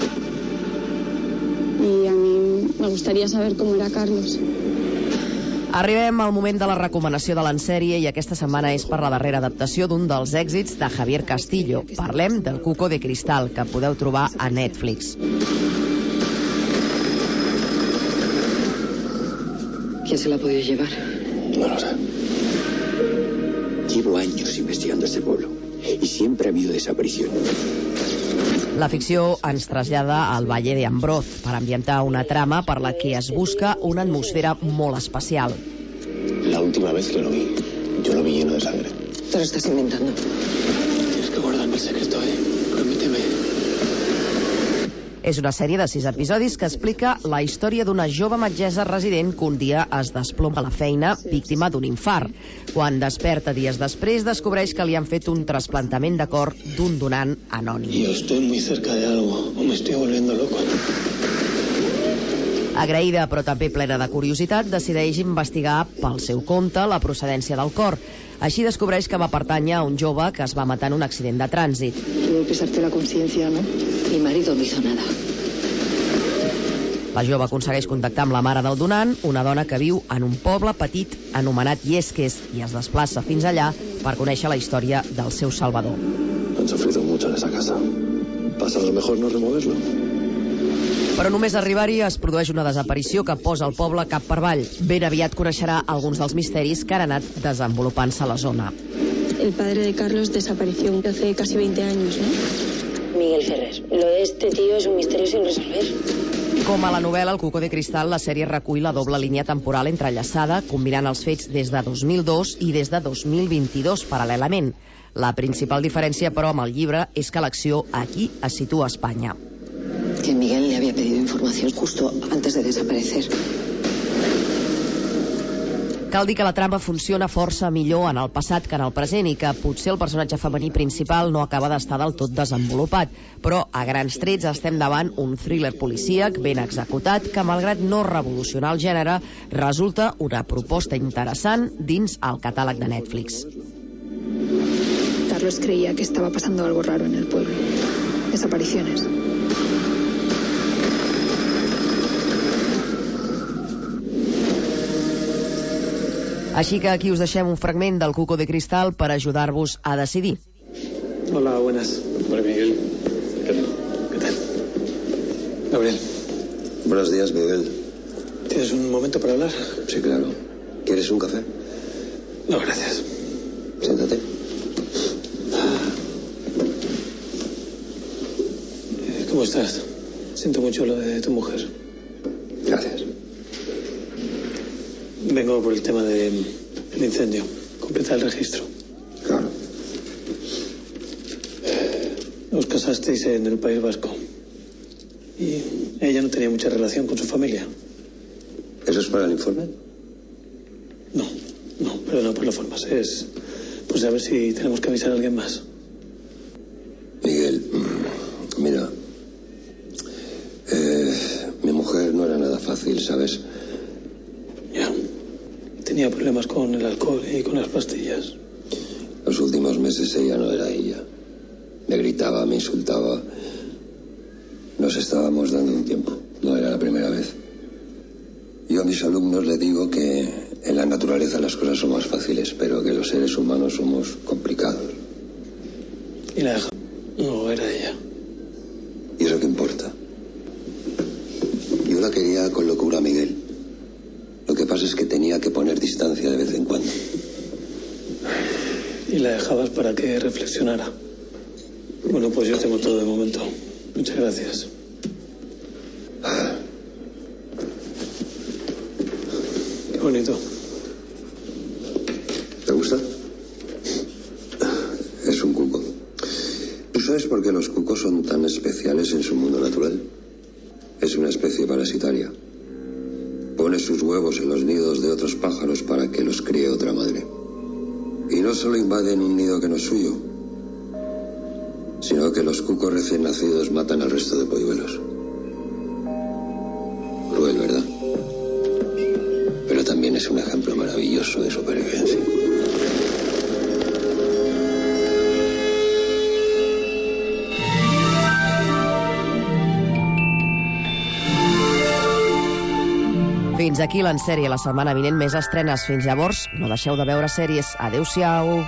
Y a mí me gustaría saber cómo era Carlos. Arribem al moment de la recomanació de l'ensèrie i aquesta setmana és per la darrera adaptació d'un dels èxits de Javier Castillo. Parlem del Cuco de Cristal, que podeu trobar a Netflix. ¿Quién se la ha podido llevar? No lo sé. Llevo años investigando este pueblo y siempre ha habido desaparición. La ficció ens trasllada al Valle de Ambroz per ambientar una trama per la que es busca una atmosfera molt especial. La última vez que lo vi, yo lo vi lleno de sangre. Te lo estás inventando. Tienes que guardarme el secreto, Permíteme. És una sèrie de 6 episodis que explica la història d'una jove metgessa resident que un dia es desploma a la feina víctima d'un infart. Quan desperta dies després, descobreix que li han fet un trasplantament de cor d'un donant anònim. Yo estoy muy cerca de algo, o me estoy volviendo loco. Agraïda, però també plena de curiositat, decideix investigar pel seu compte la procedència del cor. Així descobreix que va pertànyer a un jove que es va matar en un accident de trànsit. Tuve que pisarte la conciencia, ¿no? Mi marido no hizo nada. La jove aconsegueix contactar amb la mare del donant, una dona que viu en un poble petit anomenat Yesques, i es desplaça fins allà per conèixer la història del seu salvador. Han sufrido mucho en esa casa. Pasa lo mejor no removerlo. Però només arribar-hi es produeix una desaparició que posa el poble cap per avall. Ben aviat coneixerà alguns dels misteris que han anat desenvolupant-se a la zona. El padre de Carlos desapareció hace casi 20 años, ¿no? Miguel Ferrer. Lo de este tío es un misterio sin resolver. Com a la novel·la El Cuco de Cristal, la sèrie recull la doble línia temporal entrellaçada, combinant els fets des de 2002 i des de 2022 paral·lelament. La principal diferència, però, amb el llibre és que l'acció aquí es situa a Espanya. Que Miguel le había pedido información justo antes de desaparecer. Cal dir que la trama funciona força millor en el passat que en el present i que potser el personatge femení principal no acaba d'estar del tot desenvolupat, però a grans trets estem davant un thriller policíac ben executat que, malgrat no revolucionar el gènere, resulta una proposta interessant dins el catàleg de Netflix. Carlos creía que estaba pasando algo raro en el pueblo. Desapariciones. Així que aquí us deixem un fragment del Cuco de Cristal per ajudar-vos a decidir. Hola, buenas. Hola, Miguel. ¿Qué tal? Gabriel. Buenos días, Miguel. ¿Tienes un momento para hablar? Sí, claro. ¿Quieres un café? No, gracias. Siéntate. ¿Cómo estás? Siento mucho lo de tu mujer. Gracias. Vengo por el tema del incendio. Completa el registro. Claro. Os casasteis en el País Vasco. Y ella no tenía mucha relación con su familia. ¿Eso es para el informe? No, pero no por las formas. Es pues a ver si tenemos que avisar a alguien más. Miguel, mira. Mi mujer no era nada fácil, ¿sabes? Ya. Tenía problemas con el alcohol y con las pastillas. Los últimos meses ella no era ella. Me gritaba, me insultaba. Nos estábamos dando un tiempo. No era la primera vez. Yo a mis alumnos les digo que en la naturaleza las cosas son más fáciles, pero que los seres humanos somos complicados. ¿Y la dejó? No era ella. ¿Y eso qué importa? Yo la quería con locura, Miguel. Lo que pasa es que tenía que poner distancia de vez en cuando. ¿Y la dejabas para que reflexionara? Bueno, pues yo tengo todo de momento. Muchas gracias. Qué bonito. ¿Te gusta? Es un cuco. ¿Tú sabes por qué los cucos son tan especiales en su mundo natural? Es una especie parasitaria. Pone sus huevos en los nidos de otros pájaros para que los críe otra madre. Y no solo invaden un nido que no es suyo, sino que los cucos recién nacidos matan al resto de polluelos. Cruel, ¿verdad? Pero también es un ejemplo maravilloso de supervivencia. Fins aquí l'ensèrie. La setmana vinent més estrenes. Fins llavors, no deixeu de veure sèries. Adéu-siau.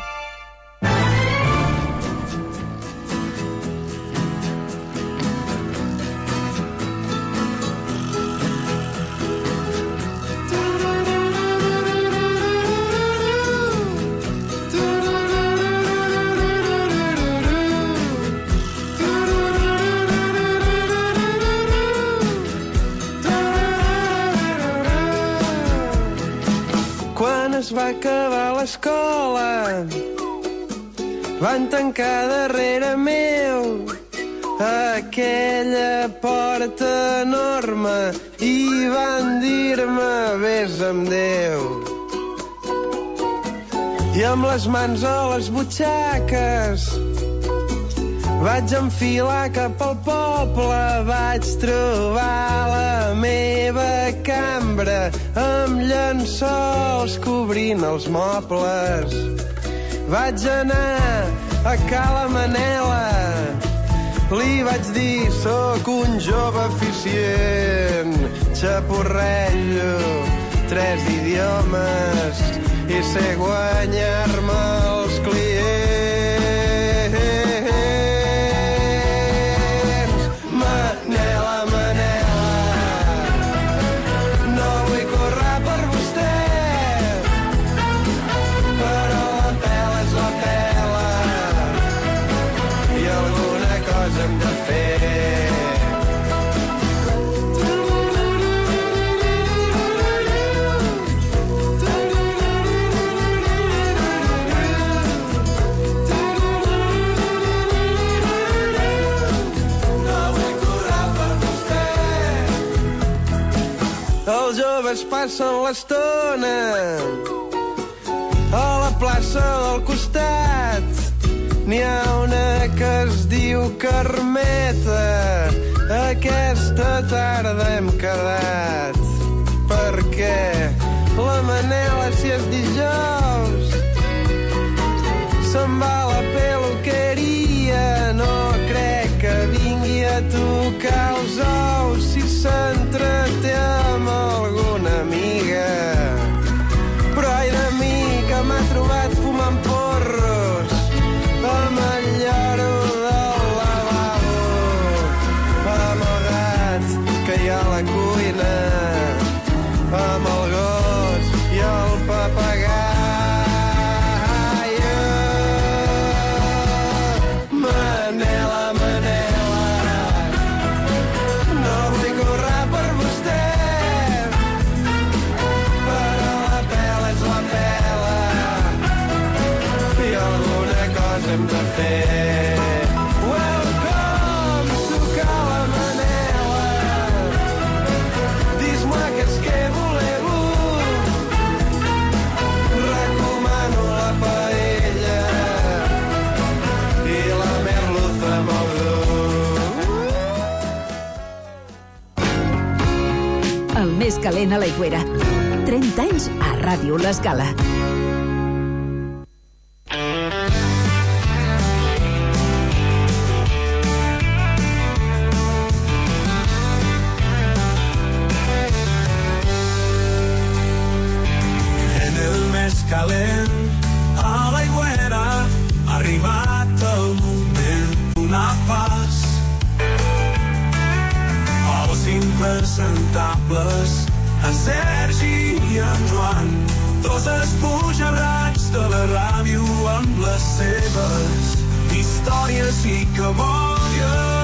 Quan es va acabar l'escola van tancar darrere meu aquella porta enorme i van dir-me vés amb Déu. I amb les mans a les butxaques vaig enfilar cap al poble, vaig trobar la meva cambra amb llençols cobrint els mobles. Vaig anar a Cala Manela, li vaig dir sóc un jove eficient, xapurrello 3 idiomes i sé guanyar-me els clients. Manela, Manela, no vull córrer per vostè, però la pela és la pela i alguna cosa hem de fer. Els joves passen l'estona a la plaça del costat. N'hi ha una que es diu Carmeta. Aquesta tarda hem quedat perquè la Manela, si és dijous, se'n va a la peluqueria. No crec que vingui a tocar els ous si s'entreté amb alguna amiga. Però ai de mi que m'ha trobat fumant porros amb el lloro del lavabo, amagat que hi ha a la cuina amb el gos i el papagai. Manela, Manela, no vull córrer per vostè, però la pela és la pela i alguna cosa hem de fer. Welcome to Cala Manela, dis-moi qu'est-ce que voleu. Recomano la paella i la merluza amb el El més calent a l'Aigüera. 30 anys a Ràdio L'Escala. En el més calent a l'Aigüera ha arribat el moment d'una pas. Els impresentables, en Sergi i en Joan, dos espujarrats de la ràdio amb les seves històries i cabòries.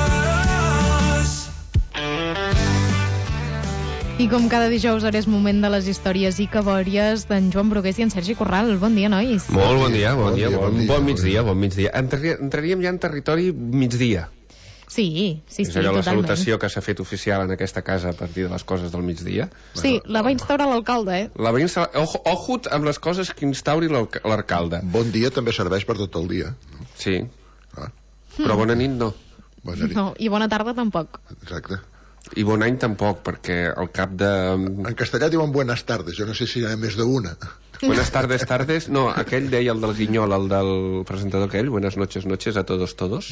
I com cada dijous ara és moment de les històries i cabòries d'en Joan Brugués i en Sergi Corral. Bon dia, nois. Molt bon dia, bon migdia, bon migdia. Entraríem ja en territori migdia. Sí, és allò la salutació que s'ha fet oficial en aquesta casa a partir de les coses del migdia. Sí, la va instaurar l'alcalde, La va instaurar... Ojut amb les coses que instauri l'alcalde. Bon dia també serveix per tot el dia. Sí. Però bona nit no. No, i bona tarda tampoc. Exacte. I bon any tampoc, perquè al cap de... En castellà diuen buenas tardes, jo no sé si hi ha més d'una. Buenas tardes, no, aquell deia el del Guinyol, el del presentador aquell, buenas noches a todos,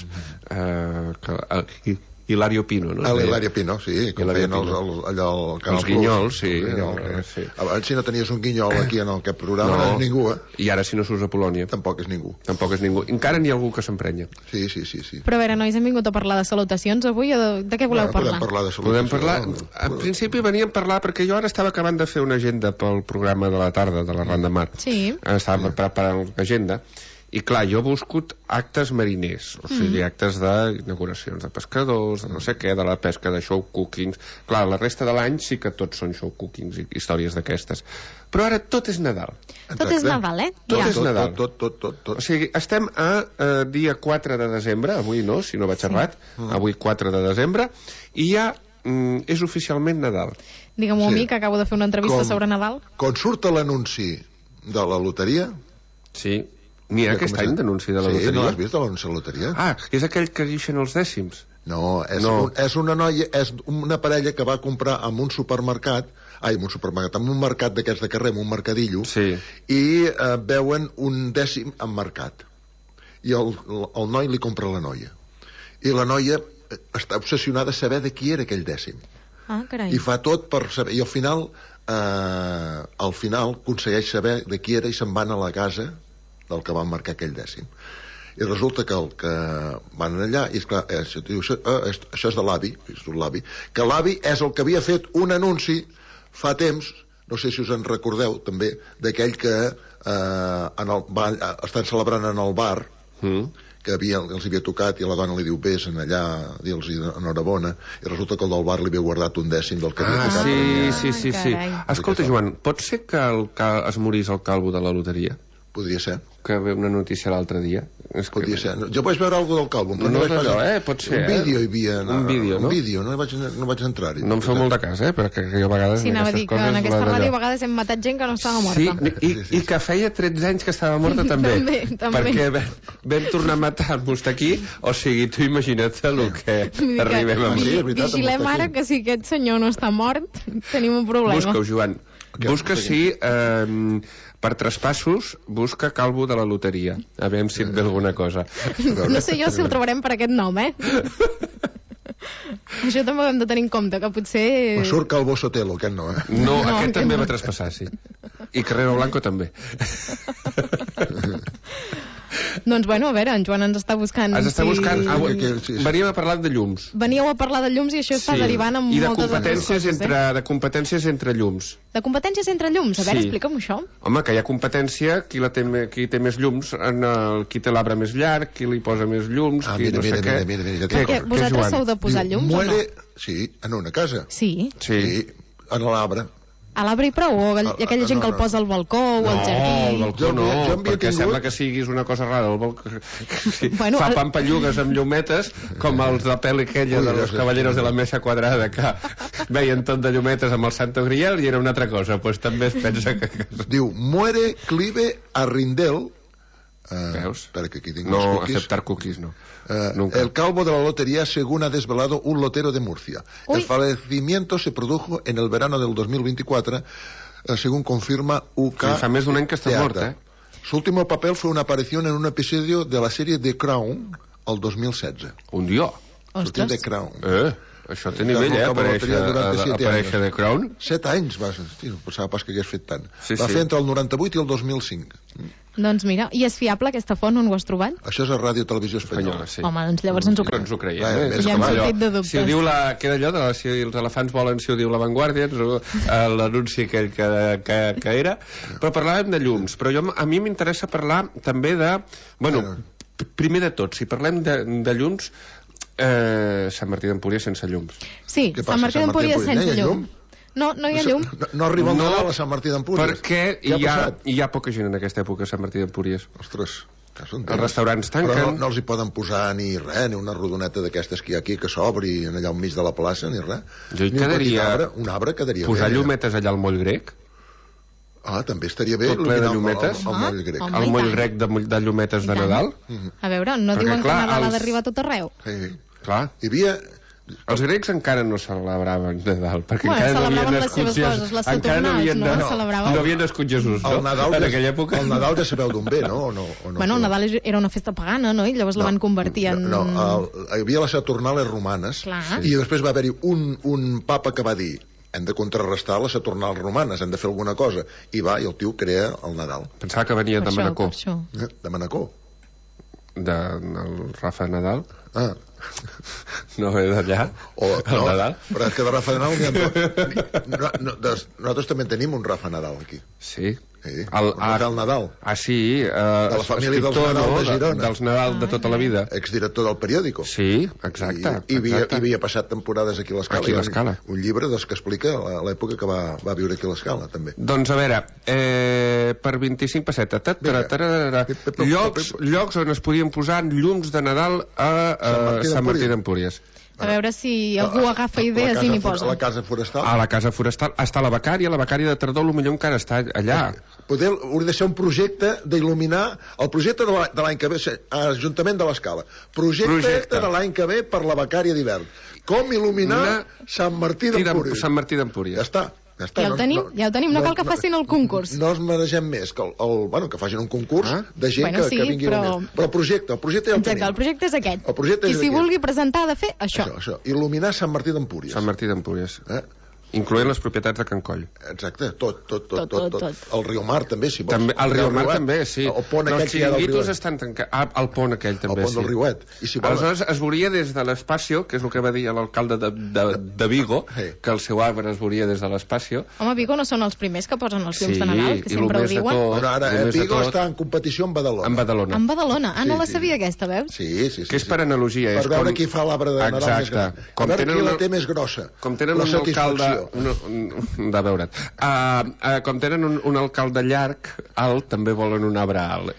Hilario Pino, no? Hilario Pino, sí, com feien allò al Canal Els Guinyols, sí. Abans si no tenies un guinyol aquí en aquest programa no és ningú, I ara si no surts a Polònia tampoc és ningú. Encara n'hi ha algú que s'emprenya. Sí. Però a veure, nois, hem vingut a parlar de salutacions avui o de què voleu parlar? Podem parlar. En principi veníem a parlar perquè jo ara estava acabant de fer una agenda pel programa de la tarda de la Randamar. Sí. Estava preparant l'agenda. I clar, jo he buscat actes mariners, o sigui, actes d'inauguracions de pescadors, de no sé què, de la pesca, de show cookings. Clar, la resta de l'any sí que tots són show cookings i històries d'aquestes. Però ara tot és Nadal. Tot és Nadal, Tot és Nadal. Tot. O sigui, estem a dia 4 de desembre, avui no, si no vaig errat, avui 4 de desembre, i ja és oficialment Nadal. Digue'm-ho a mi, que acabo de fer una entrevista sobre Nadal. Quan surt l'anunci de la loteria... Sí, n'hi ha aquest any d'anunci de la loteria. Sí, no l'has vist, l'anunci de la loteria? Ah, és aquell que guixen els dècims. No, és una noia, és una parella que va comprar en un supermercat, en un mercat d'aquests de carrer, en un mercadillo, i veuen un dècim emmarcat. I el noi li compra a la noia. I la noia està obsessionada a saber de qui era aquell dècim. Ah, carai. I fa tot per saber... I al final aconsegueix saber de qui era i se'n van a la casa del que van marcar aquell dècim. I resulta que el que van allà, i esclar, això és de l'avi, que l'avi és el que havia fet un anunci fa temps, no sé si us en recordeu també, d'aquell que estan celebrant en el bar, que els havia tocat i la dona li diu vés allà, dir-los enhorabona, i resulta que el del bar li havia guardat un dècim del que havia tocat. Sí. Escolta, Joan, pot ser que es morís el calvo de la loteria? Podria ser. Que ve una notícia l'altre dia. Podria ser. Jo vaig veure alguna del calvo, però no és allò, pot ser. Un vídeo hi havia. Un vídeo, no vaig entrar-hi. No em feu molt de cas, perquè jo a vegades... Sí, anava a dir que en aquesta ràdio a vegades hem matat gent que no estava morta. Sí, i que feia 13 anys que estava morta també. Perquè vam tornar a matar el Mustaquí, o sigui, tu imagina't el que arribem a morir. Vigilem ara que si aquest senyor no està mort, tenim un problema. Busca-ho, Joan. Busca si... per traspassos, busca calvo de la loteria. A veure si et ve alguna cosa. No sé jo si el trobarem per aquest nom, Això també ho hem de tenir en compte, que potser... Me surt Calvo Sotelo, aquest no, No, aquest també va traspassar, sí. I Carrero Blanco també. Doncs bueno, a veure, en Joan ens està buscant... Ens està buscant... Veníem a parlar de llums. Veníeu a parlar de llums i això està derivant en moltes altres coses. I de competències entre llums. De competències entre llums? A veure, explica'm això. Home, que hi ha competència, qui té més llums, qui té l'arbre més llarg, qui li posa més llums, qui no sé què. Mira. Vosaltres sou de posar llums o no? Sí, en una casa. Sí? Sí, en l'arbre. A l'arbre i prou? O aquella gent que el posa al balcó o al jardí? No, al balcó no, perquè sembla que siguis una cosa rara. Fa pampallugues amb llumetes, com els de pel·li aquella de los caballeros de la mesa quadrada, que veien tot de llumetes amb el Santo Grial i era una altra cosa. Pues també es pensa que... Diu, muere Clive Arrindell. ¿Veus? Espera que aquí tinc no, aceptar cookies no. El calvo de la lotería, según ha desvelado un lotero de Murcia. El fallecimiento se produjo en el verano del 2024, según confirma UK. Sí, fa més d'un any que està mort, Su último papel fue una aparición en un episodio de la serie The Crown, el 2016. Un dia. Sortint The Crown. Això té nivell, aparèixer The Crown. 7 anys va ser. No pensava pas que hagués fet tant. Va fer entre el 98 i el 2005. Doncs mira, i és fiable aquesta font, on ho has trobat? Això és a Ràdio Televisió Espanyola. Home, doncs llavors ens ho creiem. Ens ho creiem. Ja hem sortit de dubtes. Si ho diu queda allò, si els elefants volen, si ho diu La Vanguardia, l'anunci aquell que era. Però parlàvem de llums. Però a mi m'interessa parlar també de... Bueno, primer de tot, si parlem de llums, Sant Martí d'Empúries sense llums. Sí, Sant Martí d'Empúries sense llum. No, no hi ha llum. No arriba el Nadal a Sant Martí d'Empúries. Perquè hi ha poca gent en aquesta època a Sant Martí d'Empúries. Ostres, els restaurants tanquen. Però no els hi poden posar ni res, ni una rodoneta d'aquestes que hi ha aquí que s'obri allà al mig de la plaça, ni res. Jo hi quedaria... Un arbre quedaria bé. Posar llumetes allà al moll grec. També estaria bé. Tot ple de llumetes. El moll grec de llumetes de Nadal. A veure, no diuen que Nadal ha d'arribar a tot arreu? Sí, clar. Hi havia... Els grecs encara no celebraven Nadal, perquè encara no havien nascut Jesús. Encara no havien nascut Jesús, no? En aquella època. El Nadal ja sabeu d'on ve, no? Bueno, el Nadal era una festa pagana, no? I llavors la van convertir en... No, hi havia les Saturnales romanes, i després va haver-hi un papa que va dir hem de contrarrestar les Saturnals romanes, hem de fer alguna cosa. I el tio crea el Nadal. Pensava que venia de Manacor. De Manacor? Del Rafa Nadal? No ve d'allà, el Nadal? Però és que de Rafa Nadal nosaltres també tenim un Rafa Nadal aquí. Sí? el Nadal. Sí, de la família dels Nadal de Girona. Dels Nadal de tota la vida. Exdirector del periòdico. Sí, exacte. I havia passat temporades aquí a l'Escala. Aquí a l'Escala. Un llibre que explica l'època que va viure aquí a l'Escala, també. Doncs a veure, per 25 pessetes, llocs on es podien posar llums de Nadal a Sant Martí d'Empúries. A veure si algú agafa idees i n'hi posa. A la Casa Forestal. A la Casa Forestal. Està la Becària de Tardor, potser encara està allà. Hauria de ser un projecte d'il·luminar el projecte de l'any que ve, Ajuntament de l'Escala. Projecte de l'any que ve per la Becària d'hivern. Com il·luminar Sant Martí d'Empúries. Sant Martí d'Empúries. Ja està. Ja ho tenim, no cal que facin el concurs. No els maregem més, que facin un concurs de gent que vingui a il·luminar. Però el projecte ja el tenim. Exacte, el projecte és aquest. I si vulgui presentar ha de fer això. Il·luminar Sant Martí d'Empúries. Sant Martí d'Empúries. Incloent les propietats de Can Coll. Exacte, tot. El Riomar també, si vols. El Riomar també, sí. El pont aquell que hi ha del Riuet. Estan tancats. El pont aquell també, sí. El pont del Riuet. Aleshores es veuria des de l'Espacio, que és el que va dir l'alcalde de Vigo, que el seu arbre es veuria des de l'Espacio. Home, Vigo no són els primers que posen els llums de Nadal, que sempre ho diuen. Ara, Vigo està en competició amb Badalona. En Badalona. No la sabia aquesta, veus? Sí. Que és per analogia. Per veure qui fa l'arbre de Nadal més gran. A veure qui la té més grossa. Com tenen un alcalde... de veure't. Com tenen un alcalde llarg, alt, també volen un arbre alt.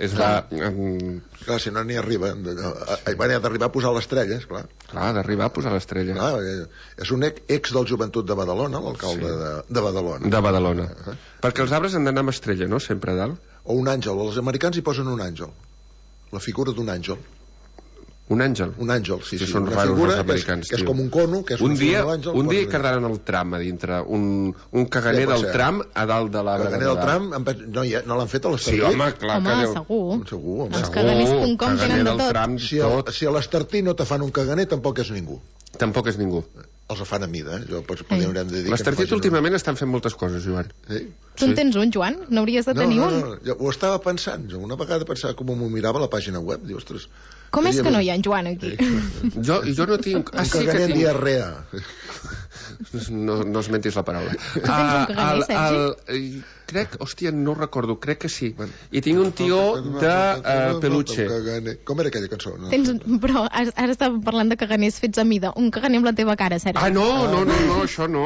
Clar, si no n'hi arriba. Van d'arribar a posar l'estrella, esclar. Clar, d'arribar a posar l'estrella. És un ex del Joventut de Badalona, l'alcalde de Badalona. De Badalona. Perquè els arbres han d'anar amb estrella, no? Sempre a dalt. O un àngel. Els americans hi posen un àngel. La figura d'un àngel. Un àngel? Un àngel, sí. Són raros els americans, que és com un cono, que és un dia hi quedaran el tram a dintre, un caganer del tram a dalt de l'arbre. El caganer del tram, no l'han fet a l'Estartí? Sí, home, clar. Home, segur. Els caganers.com tenen de tot. Si a l'Estartí no te fan un caganer, tampoc és ningú. Tampoc és ningú. Els fan a mida, L'Estartit últimament estan fent moltes coses, Joan. Tu en tens un, Joan? N'hauries de tenir un? No, ho estava pensant. Una vegada pensava com m'ho mirava a la pàgina web. Diu, ostres... Com és que no hi ha en Joan aquí? Jo no tinc... Un caganer diarrea. No es mentis la paraula. Tu tens un caganer, Sergi? Hòstia, no recordo, crec que sí. I tinc un tió de peluche. Com era aquella cançó? Però ara estàvem parlant de caganers fets a mida. Un caganer amb la teva cara, Sergi. No, això no.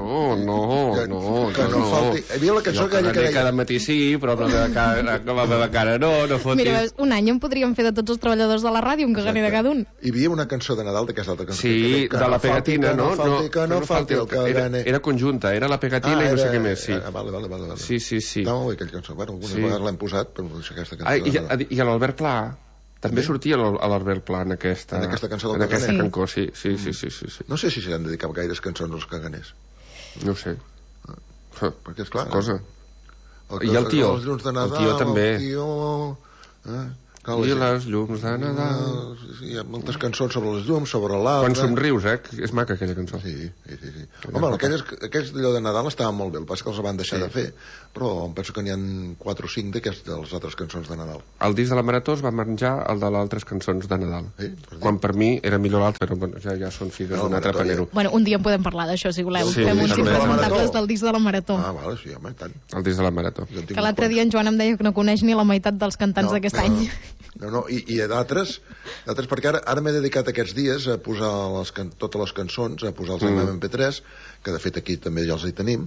Que no falti... Hi havia la cançó que deia... Cada matí sí, però la meva cara no fotis. Mira, un any en podríem fer de tots els treballadors de la ràdio un caganer de cada un. Hi havia una cançó de Nadal d'aquesta altra cançó. Sí, de la pegatina, no? Que no falti el caganer. Era conjunta, era la pegatina i no sé què més, sí. Vale. Sí. Està molt bé aquella cançó. Algunes vegades l'hem posat, però no deixa aquesta cançó. I l'Albert Pla també sortia l'Albert Pla en aquesta cançó del caganer. Sí. No sé si s'han dedicat gaires cançons als caganers. No ho sé. Perquè, esclar... I el tió. Els llums de Nadal, el tió també. I les llums de Nadal... Hi ha moltes cançons sobre les llums, sobre l'arbre... Quan somrius, És maca aquella cançó. Sí. Home, aquells d'allò de Nadal estaven molt bé, el pas que els van deixar de fer, però em penso que n'hi ha 4 o 5 de les altres cançons de Nadal. El disc de la Marató es va menjar el de les altres cançons de Nadal. Quan per mi era millor l'altre, però ja són figues d'un altre panero. Bueno, un dia en podem parlar d'això, si voleu. Fem uns impresentables del disc de la Marató. Vale, sí, home, tant. El disc de la Marató. Que l'altre dia en Joan em deia que no coneix ni la meitat dels cantants d'aquest any. No, i d'altres, perquè ara m'he dedicat aquests dies a posar totes les cançons, a posar-los en MP3, que de fet aquí també ja els hi tenim,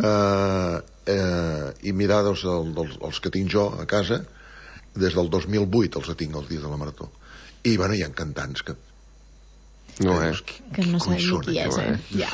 i mirar els que tinc jo a casa, des del 2008 els tinc, els dies de la Marató. I, bueno, hi ha cantants que... Que no sabem qui és, Ja.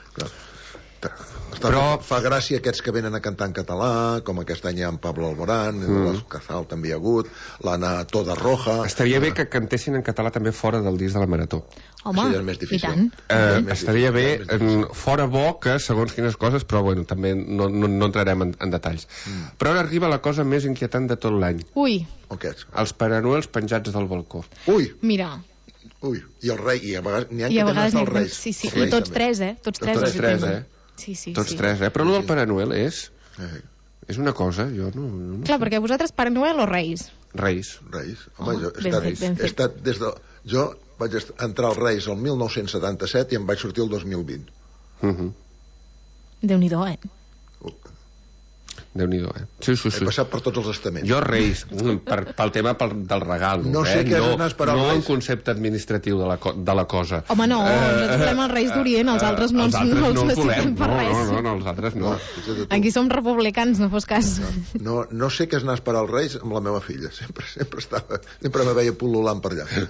Però fa gràcia aquests que venen a cantar en català, com aquest any hi ha en Pablo Alborán, Cazal també hi ha hagut, l'Anna Toda Roja... Estaria bé que cantessin en català també fora del disc de la Marató. Home, i tant. Estaria bé, fora bo que segons quines coses, però bueno, també no entrarem en detalls. Però ara arriba la cosa més inquietant de tot l'any. Ui. Els Pare Noels penjats del balcó. Ui. Mira. Ui, i el rei, i a vegades n'hi ha que tenen els reis. Sí, i tots tres, Tots tres, Sí. Tots tres, però el del Pare Noel és una cosa, jo no... Clar, perquè vosaltres Pare Noel o Reis? Reis. Home, he estat des de... Jo vaig entrar als Reis el 1977 i em vaig sortir el 2020. Déu-n'hi-do, Déu-n'hi-do, Sí. He passat per tots els estaments. Jo Reis, pel tema del regal. No sé què és anar a esperar els Reis. No el concepte administratiu de la cosa. Home, no, ens trobem els Reis d'Orient, els altres no els necessitem per res. No, els altres no. Aquí som republicans, no fos cas. No sé què és anar a esperar els Reis amb la meva filla. Sempre me veia pul·lulant per allà.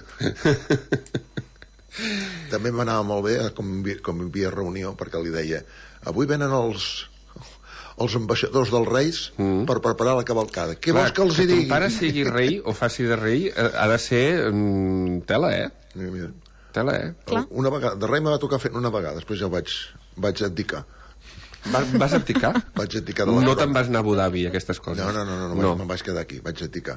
També m'anava molt bé, com hi havia reunió, perquè li deia: avui venen els ambaixadors dels Reis per preparar la cavalcada. Què vols que els hi digui? Que ton pare sigui rei o faci de rei ha de ser tela, Tela, Una vegada, de rei me va tocar fer una vegada, després ja vaig abdicar. Vas abdicar? Vaig abdicar de les No te'n vas anar a Abu Dhabi, aquestes coses? No, me'n vaig quedar aquí, vaig abdicar.